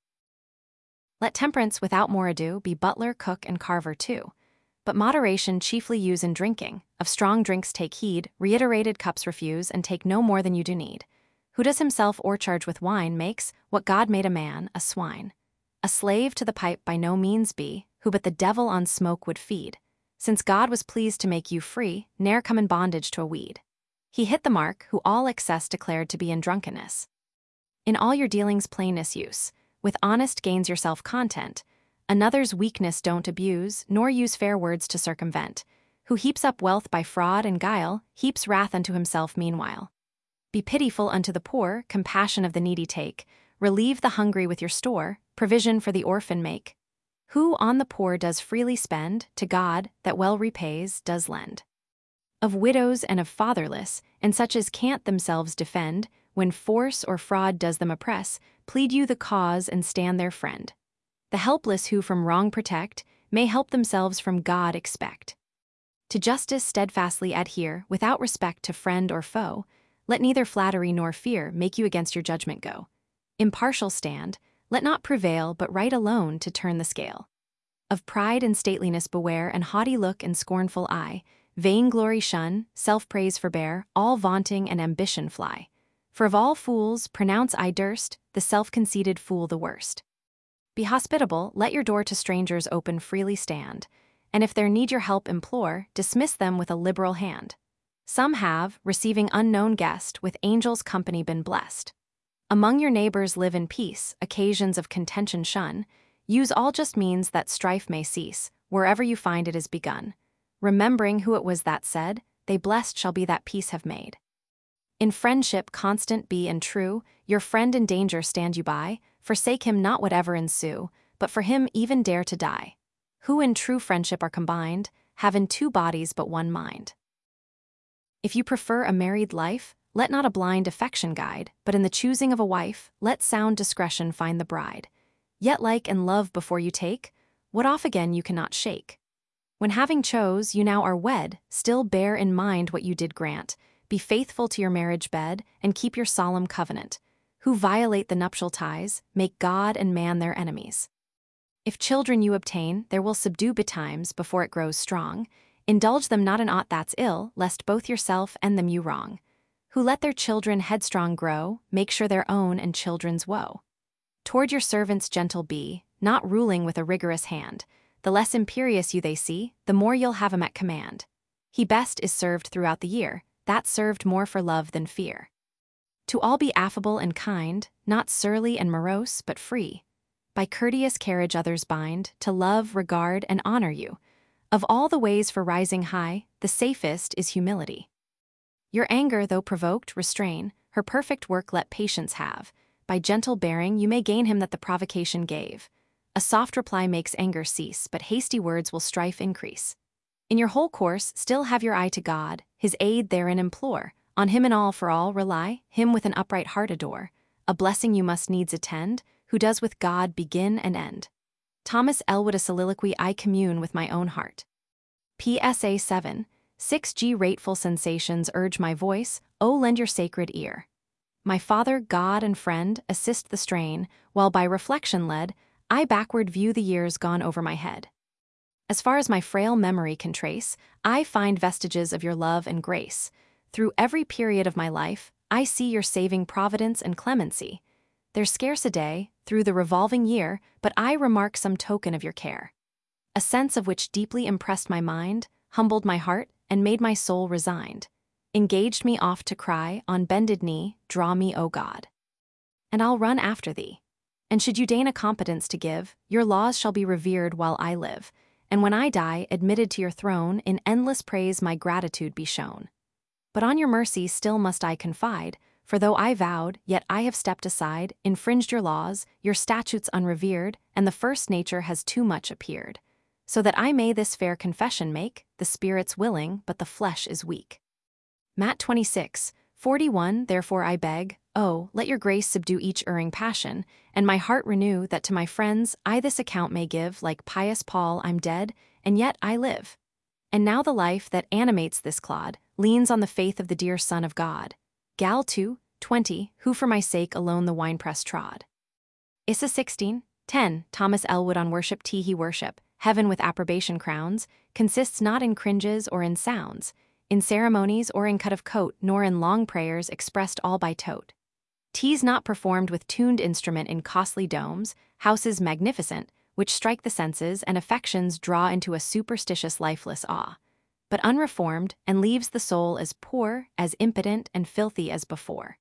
Let temperance without more ado be butler, cook, and carver too. But moderation chiefly use in drinking, of strong drinks take heed, reiterated cups refuse, and take no more than you do need. Who does himself o'ercharge with wine makes, what God made a man, a swine. A slave to the pipe by no means be, who but the devil on smoke would feed. Since God was pleased to make you free, ne'er come in bondage to a weed. He hit the mark, who all excess declared to be in drunkenness. In all your dealings plainness use, with honest gains yourself content. Another's weakness don't abuse, nor use fair words to circumvent. Who heaps up wealth by fraud and guile, heaps wrath unto himself meanwhile. Be pitiful unto the poor, compassion of the needy take, relieve the hungry with your store, provision for the orphan make. Who on the poor does freely spend, to God, that well repays, does lend. Of widows and of fatherless, and such as can't themselves defend, when force or fraud does them oppress, plead you the cause and stand their friend. The helpless who from wrong protect, may help themselves from God expect. To justice steadfastly adhere, without respect to friend or foe. Let neither flattery nor fear make you against your judgment go. Impartial stand, let not prevail but right alone to turn the scale. Of pride and stateliness beware, and haughty look and scornful eye. Vainglory shun, self-praise forbear, all vaunting and ambition fly. For of all fools, pronounce I durst, the self-conceited fool the worst. Be hospitable, let your door to strangers open freely stand, and if their need your help implore, dismiss them with a liberal hand. Some have, receiving unknown guest, with angels' company been blessed. Among your neighbors live in peace, occasions of contention shun. Use all just means that strife may cease, wherever you find it is begun. Remembering who it was that said, they blessed shall be that peace have made. In friendship constant be and true, your friend in danger stand you by, forsake him not whatever ensue, but for him even dare to die. Who in true friendship are combined, have in two bodies but one mind. If you prefer a married life, let not a blind affection guide, but in the choosing of a wife, let sound discretion find the bride. Yet like and love before you take, what off again you cannot shake. When having chose, you now are wed, still bear in mind what you did grant. Be faithful to your marriage bed, and keep your solemn covenant. Who violate the nuptial ties, make God and man their enemies. If children you obtain, there will subdue betimes before it grows strong. Indulge them not in aught that's ill, lest both yourself and them you wrong. Who let their children headstrong grow, make sure their own and children's woe. Toward your servants gentle be, not ruling with a rigorous hand. The less imperious you they see, the more you'll have him at command. He best is served throughout the year, that served more for love than fear. To all be affable and kind, not surly and morose, but free. By courteous carriage others bind, to love, regard, and honor you. Of all the ways for rising high, the safest is humility. Your anger, though provoked, restrain, her perfect work let patience have. By gentle bearing you may gain him that the provocation gave. A soft reply makes anger cease, but hasty words will strife increase. In your whole course still have your eye to God, his aid therein implore. On him in all for all rely, him with an upright heart adore. A blessing you must needs attend, who does with God begin and end. Thomas Elwood, a soliloquy I commune with my own heart. P S A seven, six G Rateful sensations urge my voice, O lend your sacred ear. My Father, God and friend, assist the strain, while by reflection led, I backward view the years gone over my head. As far as my frail memory can trace, I find vestiges of your love and grace. Through every period of my life, I see your saving providence and clemency. There's scarce a day, through the revolving year, but I remark some token of your care. A sense of which deeply impressed my mind, humbled my heart, and made my soul resigned. Engaged me oft to cry, on bended knee, draw me, O God. And I'll run after thee. And should you deign a competence to give, your laws shall be revered while I live. And when I die, admitted to your throne, in endless praise my gratitude be shown. But on your mercy still must I confide, for though I vowed, yet I have stepped aside, infringed your laws, your statutes unrevered, and the first nature has too much appeared. So that I may this fair confession make, the spirit's willing, but the flesh is weak. Matt twenty-six, forty-one. Therefore I beg, oh, let your grace subdue each erring passion, and my heart renew, that to my friends I this account may give, like pious Paul I'm dead, and yet I live. And now the life that animates this clod leans on the faith of the dear Son of God. Gal two, twenty, who for my sake alone the winepress trod. Issa sixteen, ten. Thomas Elwood on worship. T he worship, heaven with approbation crowns, consists not in cringes or in sounds, in ceremonies or in cut of coat, nor in long prayers expressed all by tote. T's not performed with tuned instrument in costly domes, houses magnificent, which strike the senses and affections draw into a superstitious lifeless awe, but unreformed, and leaves the soul as poor, as impotent and filthy as before.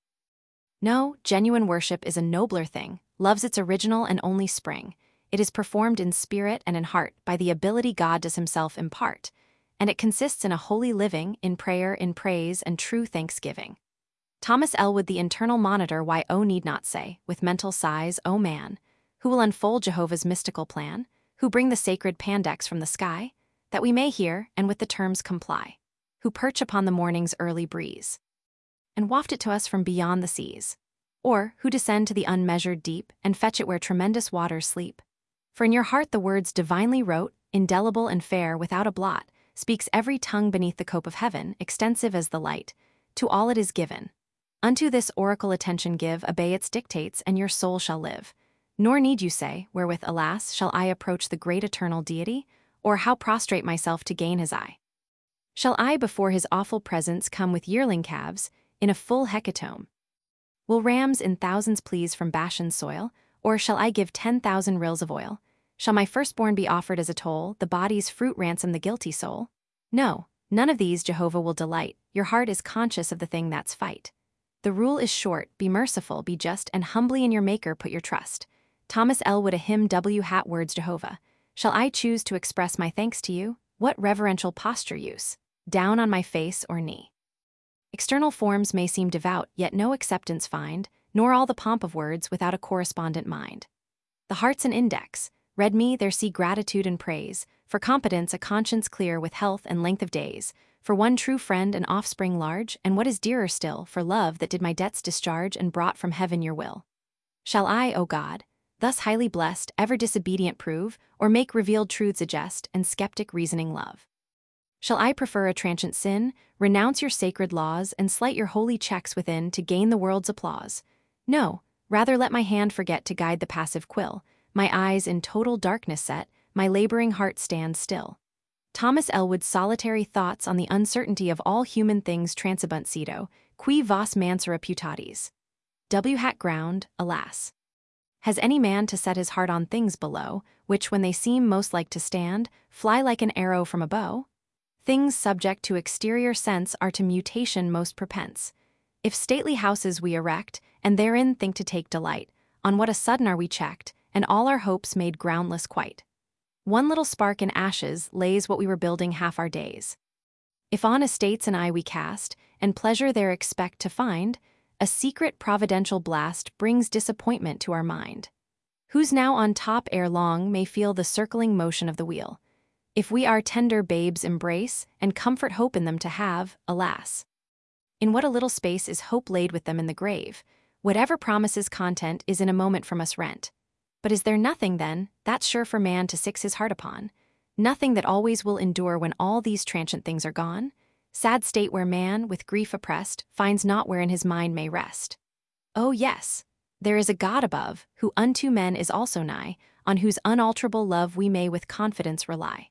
No, genuine worship is a nobler thing, loves its original and only spring. It is performed in spirit and in heart by the ability God does himself impart, and it consists in a holy living, in prayer, in praise, and true thanksgiving. Thomas Elwood, the internal monitor, why O need not say, with mental sighs, O man, who will unfold Jehovah's mystical plan, who bring the sacred pandex from the sky, that we may hear and with the terms comply, who perch upon the morning's early breeze, and waft it to us from beyond the seas, or who descend to the unmeasured deep and fetch it where tremendous waters sleep. For in your heart the words divinely wrote, indelible and fair without a blot, speaks every tongue beneath the cope of heaven, extensive as the light, to all it is given. Unto this oracle attention give, obey its dictates, and your soul shall live. Nor need you say, wherewith, alas, shall I approach the great eternal deity, or how prostrate myself to gain his eye? Shall I before his awful presence come with yearling calves, in a full hecatomb? Will rams in thousands please from Bashan's soil, or shall I give ten thousand rills of oil? Shall my firstborn be offered as a toll, the body's fruit ransom the guilty soul? No, none of these Jehovah will delight, your heart is conscious of the thing that's fight. The rule is short, be merciful, be just, and humbly in your Maker put your trust. Thomas Elwood, a hymn. W. Hat words. Jehovah, shall I choose to express my thanks to you? What reverential posture use? Down on my face or knee? External forms may seem devout, yet no acceptance find, nor all the pomp of words without a correspondent mind. The heart's an index, read me there see gratitude and praise, for competence a conscience clear with health and length of days, for one true friend an offspring large, and what is dearer still, for love that did my debts discharge and brought from heaven your will. Shall I, O God, thus highly blessed, ever disobedient prove, or make revealed truths a jest, and skeptic reasoning love? Shall I prefer a transient sin, renounce your sacred laws, and slight your holy checks within to gain the world's applause? No, rather let my hand forget to guide the passive quill, my eyes in total darkness set, my laboring heart stand still. Thomas Elwood's solitary thoughts on the uncertainty of all human things transibunt cedo, qui vos mansera putatis. W. Hat ground, alas. Has any man to set his heart on things below, which when they seem most like to stand, fly like an arrow from a bow? Things subject to exterior sense are to mutation most propense. If stately houses we erect, and therein think to take delight, on what a sudden are we checked, and all our hopes made groundless quite. One little spark in ashes lays what we were building half our days. If on estates an eye we cast, and pleasure there expect to find, a secret providential blast brings disappointment to our mind. Who's now on top ere long may feel the circling motion of the wheel. If we our tender babes embrace, and comfort hope in them to have, alas. In what a little space is hope laid with them in the grave, whatever promises content is in a moment from us rent. But is there nothing, then, that's sure for man to fix his heart upon? Nothing that always will endure when all these transient things are gone? Sad state where man, with grief oppressed, finds not wherein his mind may rest. Oh yes, there is a God above, who unto men is also nigh, on whose unalterable love we may with confidence rely.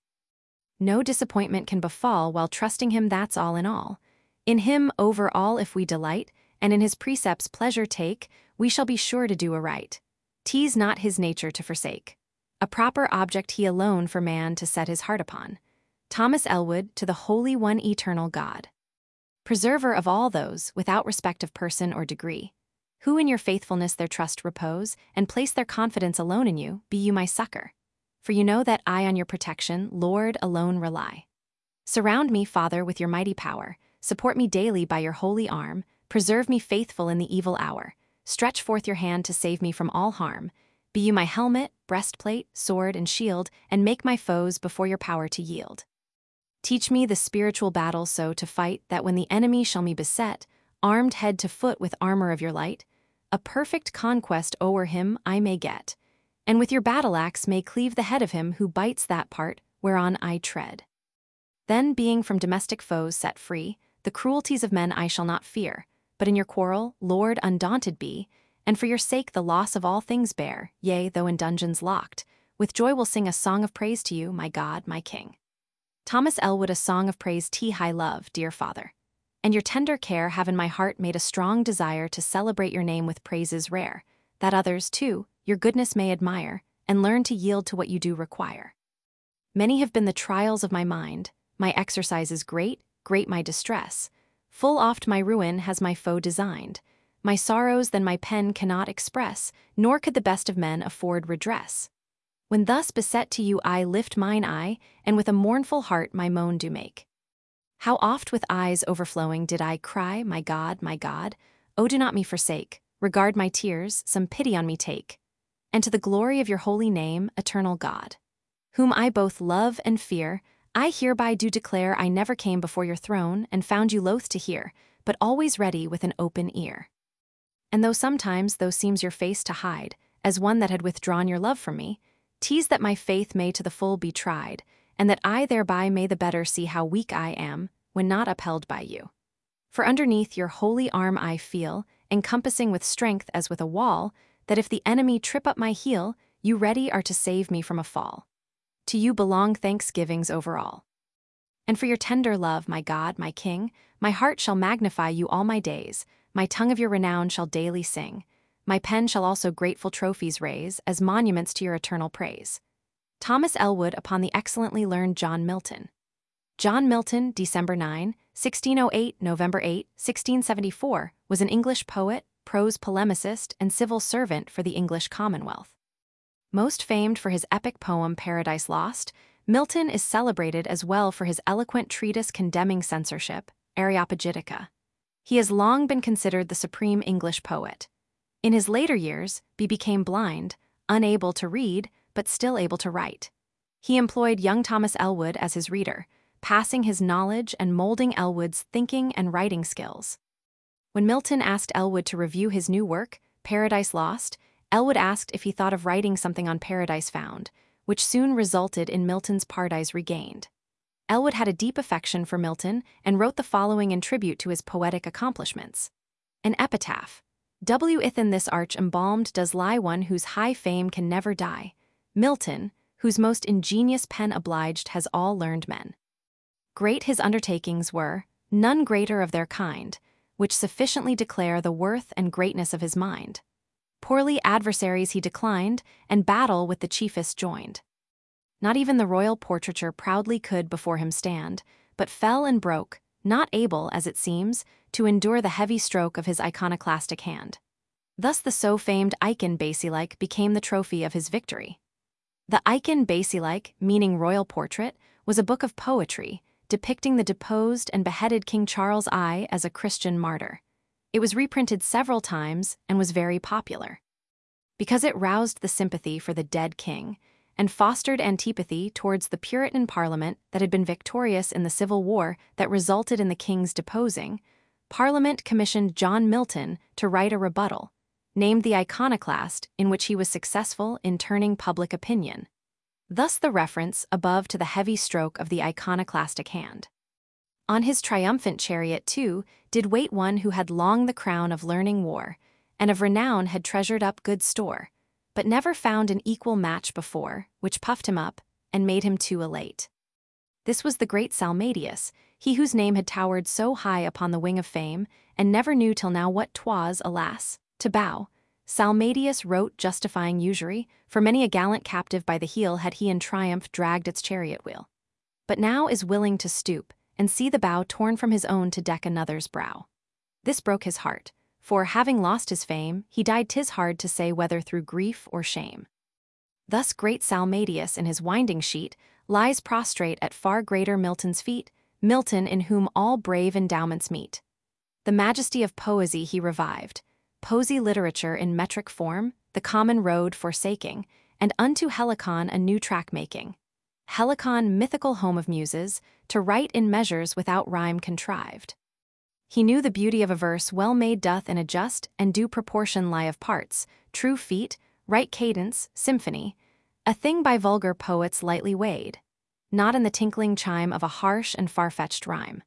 No disappointment can befall while trusting him, that's all in all. In him over all if we delight, and in his precepts pleasure take, we shall be sure to do aright. 'Tis not his nature to forsake. A proper object he alone for man to set his heart upon. Thomas Elwood, to the Holy One Eternal God, preserver of all those, without respect of person or degree, who in your faithfulness their trust repose, and place their confidence alone in you, be you my succor. For you know that I on your protection, Lord, alone rely. Surround me, Father, with your mighty power, support me daily by your holy arm, preserve me faithful in the evil hour. Stretch forth your hand to save me from all harm. Be you my helmet, breastplate, sword, and shield, and make my foes before your power to yield. Teach me the spiritual battle so to fight that when the enemy shall me beset, armed head to foot with armor of your light, a perfect conquest o'er him I may get, and with your battle-axe may cleave the head of him who bites that part whereon I tread. Then, being from domestic foes set free, the cruelties of men I shall not fear, but in your quarrel, Lord, undaunted be, and for your sake the loss of all things bear, yea, though in dungeons locked, with joy will sing a song of praise to you, my God, my King. Thomas Elwood, a song of praise to high love, dear Father. And your tender care have in my heart made a strong desire to celebrate your name with praises rare, that others, too, your goodness may admire, and learn to yield to what you do require. Many have been the trials of my mind, my exercises great, great my distress. Full oft my ruin has my foe designed, my sorrows than my pen cannot express, nor could the best of men afford redress. When thus beset to you I lift mine eye, and with a mournful heart my moan do make. How oft with eyes overflowing did I cry, my God, my God, O do not me forsake, regard my tears, some pity on me take. And to the glory of your holy name, eternal God, whom I both love and fear, I hereby do declare I never came before your throne and found you loath to hear, but always ready with an open ear. And though sometimes thou seems your face to hide, as one that had withdrawn your love from me, tease that my faith may to the full be tried, and that I thereby may the better see how weak I am, when not upheld by you. For underneath your holy arm I feel, encompassing with strength as with a wall, that if the enemy trip up my heel, you ready are to save me from a fall. To you belong thanksgivings over all. And for your tender love, my God, my King, my heart shall magnify you all my days, my tongue of your renown shall daily sing, my pen shall also grateful trophies raise, as monuments to your eternal praise. Thomas Elwood upon the excellently learned John Milton. John Milton, December ninth, sixteen oh eight, November eighth, sixteen seventy-four, was an English poet, prose polemicist, and civil servant for the English Commonwealth. Most famed for his epic poem Paradise Lost, Milton is celebrated as well for his eloquent treatise condemning censorship, Areopagitica. He has long been considered the supreme English poet. In his later years, he became blind, unable to read, but still able to write. He employed young Thomas Elwood as his reader, passing his knowledge and molding Elwood's thinking and writing skills. When Milton asked Elwood to review his new work, Paradise Lost, Elwood asked if he thought of writing something on Paradise Found, which soon resulted in Milton's Paradise Regained. Elwood had a deep affection for Milton and wrote the following in tribute to his poetic accomplishments. An epitaph. W Ithin this arch embalmed does lie one whose high fame can never die, Milton, whose most ingenious pen obliged has all learned men. Great his undertakings were, none greater of their kind, which sufficiently declare the worth and greatness of his mind. Poorly adversaries he declined, and battle with the chiefest joined. Not even the royal portraiture proudly could before him stand, but fell and broke, not able, as it seems, to endure the heavy stroke of his iconoclastic hand. Thus the so famed Icon Basilique became the trophy of his victory. The Icon Basilique, meaning royal portrait, was a book of poetry, depicting the deposed and beheaded King Charles the First as a Christian martyr. It was reprinted several times and was very popular. Because it roused the sympathy for the dead king, and fostered antipathy towards the Puritan Parliament that had been victorious in the Civil War that resulted in the king's deposing, Parliament commissioned John Milton to write a rebuttal, named the Iconoclast, in which he was successful in turning public opinion. Thus the reference above to the heavy stroke of the iconoclastic hand. On his triumphant chariot, too, did wait one who had long the crown of learning wore, and of renown had treasured up good store, but never found an equal match before, which puffed him up, and made him too elate. This was the great Salmasius, he whose name had towered so high upon the wing of fame, and never knew till now what 'twas, alas, to bow. Salmasius wrote justifying usury, for many a gallant captive by the heel had he in triumph dragged its chariot wheel. But now is willing to stoop, and see the bow torn from his own to deck another's brow. This broke his heart, for, having lost his fame, he died 'tis hard to say whether through grief or shame. Thus great Salmasius in his winding sheet lies prostrate at far greater Milton's feet, Milton in whom all brave endowments meet. The majesty of poesy he revived, poesy literature in metric form, the common road forsaking, and unto Helicon a new track making. Helicon, mythical home of muses, to write in measures without rhyme contrived. He knew the beauty of a verse well made doth in a just and due proportion lie of parts, true feet, right cadence, symphony, a thing by vulgar poets lightly weighed, not in the tinkling chime of a harsh and far-fetched rhyme.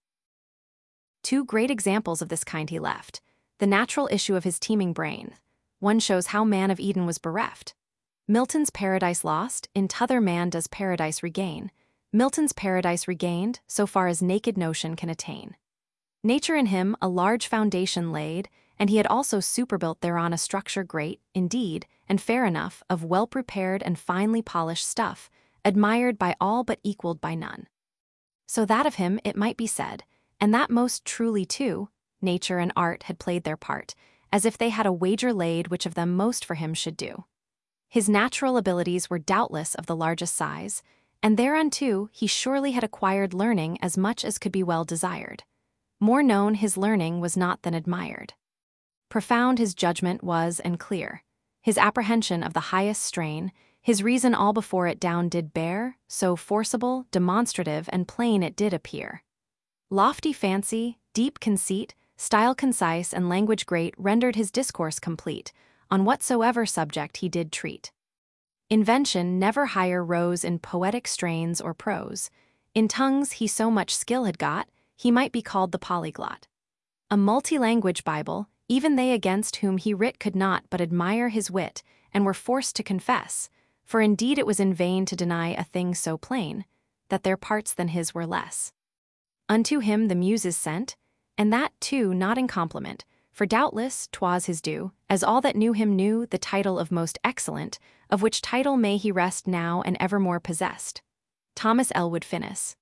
Two great examples of this kind he left, the natural issue of his teeming brain. One shows how man of Eden was bereft. Milton's paradise lost, in t'other man does paradise regain. Milton's paradise regained, so far as naked notion can attain. Nature in him a large foundation laid, and he had also superbuilt thereon a structure great, indeed, and fair enough, of well-prepared and finely polished stuff, admired by all but equaled by none. So that of him it might be said, and that most truly too, nature and art had played their part, as if they had a wager laid which of them most for him should do. His natural abilities were doubtless of the largest size, and thereunto he surely had acquired learning as much as could be well desired. More known his learning was not than admired. Profound his judgment was and clear. His apprehension of the highest strain, his reason all before it down did bear, so forcible, demonstrative, and plain it did appear. Lofty fancy, deep conceit, style concise, and language great rendered his discourse complete, on whatsoever subject he did treat. Invention never higher rose in poetic strains or prose. In tongues he so much skill had got, he might be called the polyglot. A multi-language Bible, even they against whom he writ could not but admire his wit, and were forced to confess, for indeed it was in vain to deny a thing so plain, that their parts than his were less. Unto him the Muses sent, and that too not in compliment, for doubtless 'twas his due, as all that knew him knew, the title of most excellent, of which title may he rest now and evermore possessed. Thomas Elwood Finnis.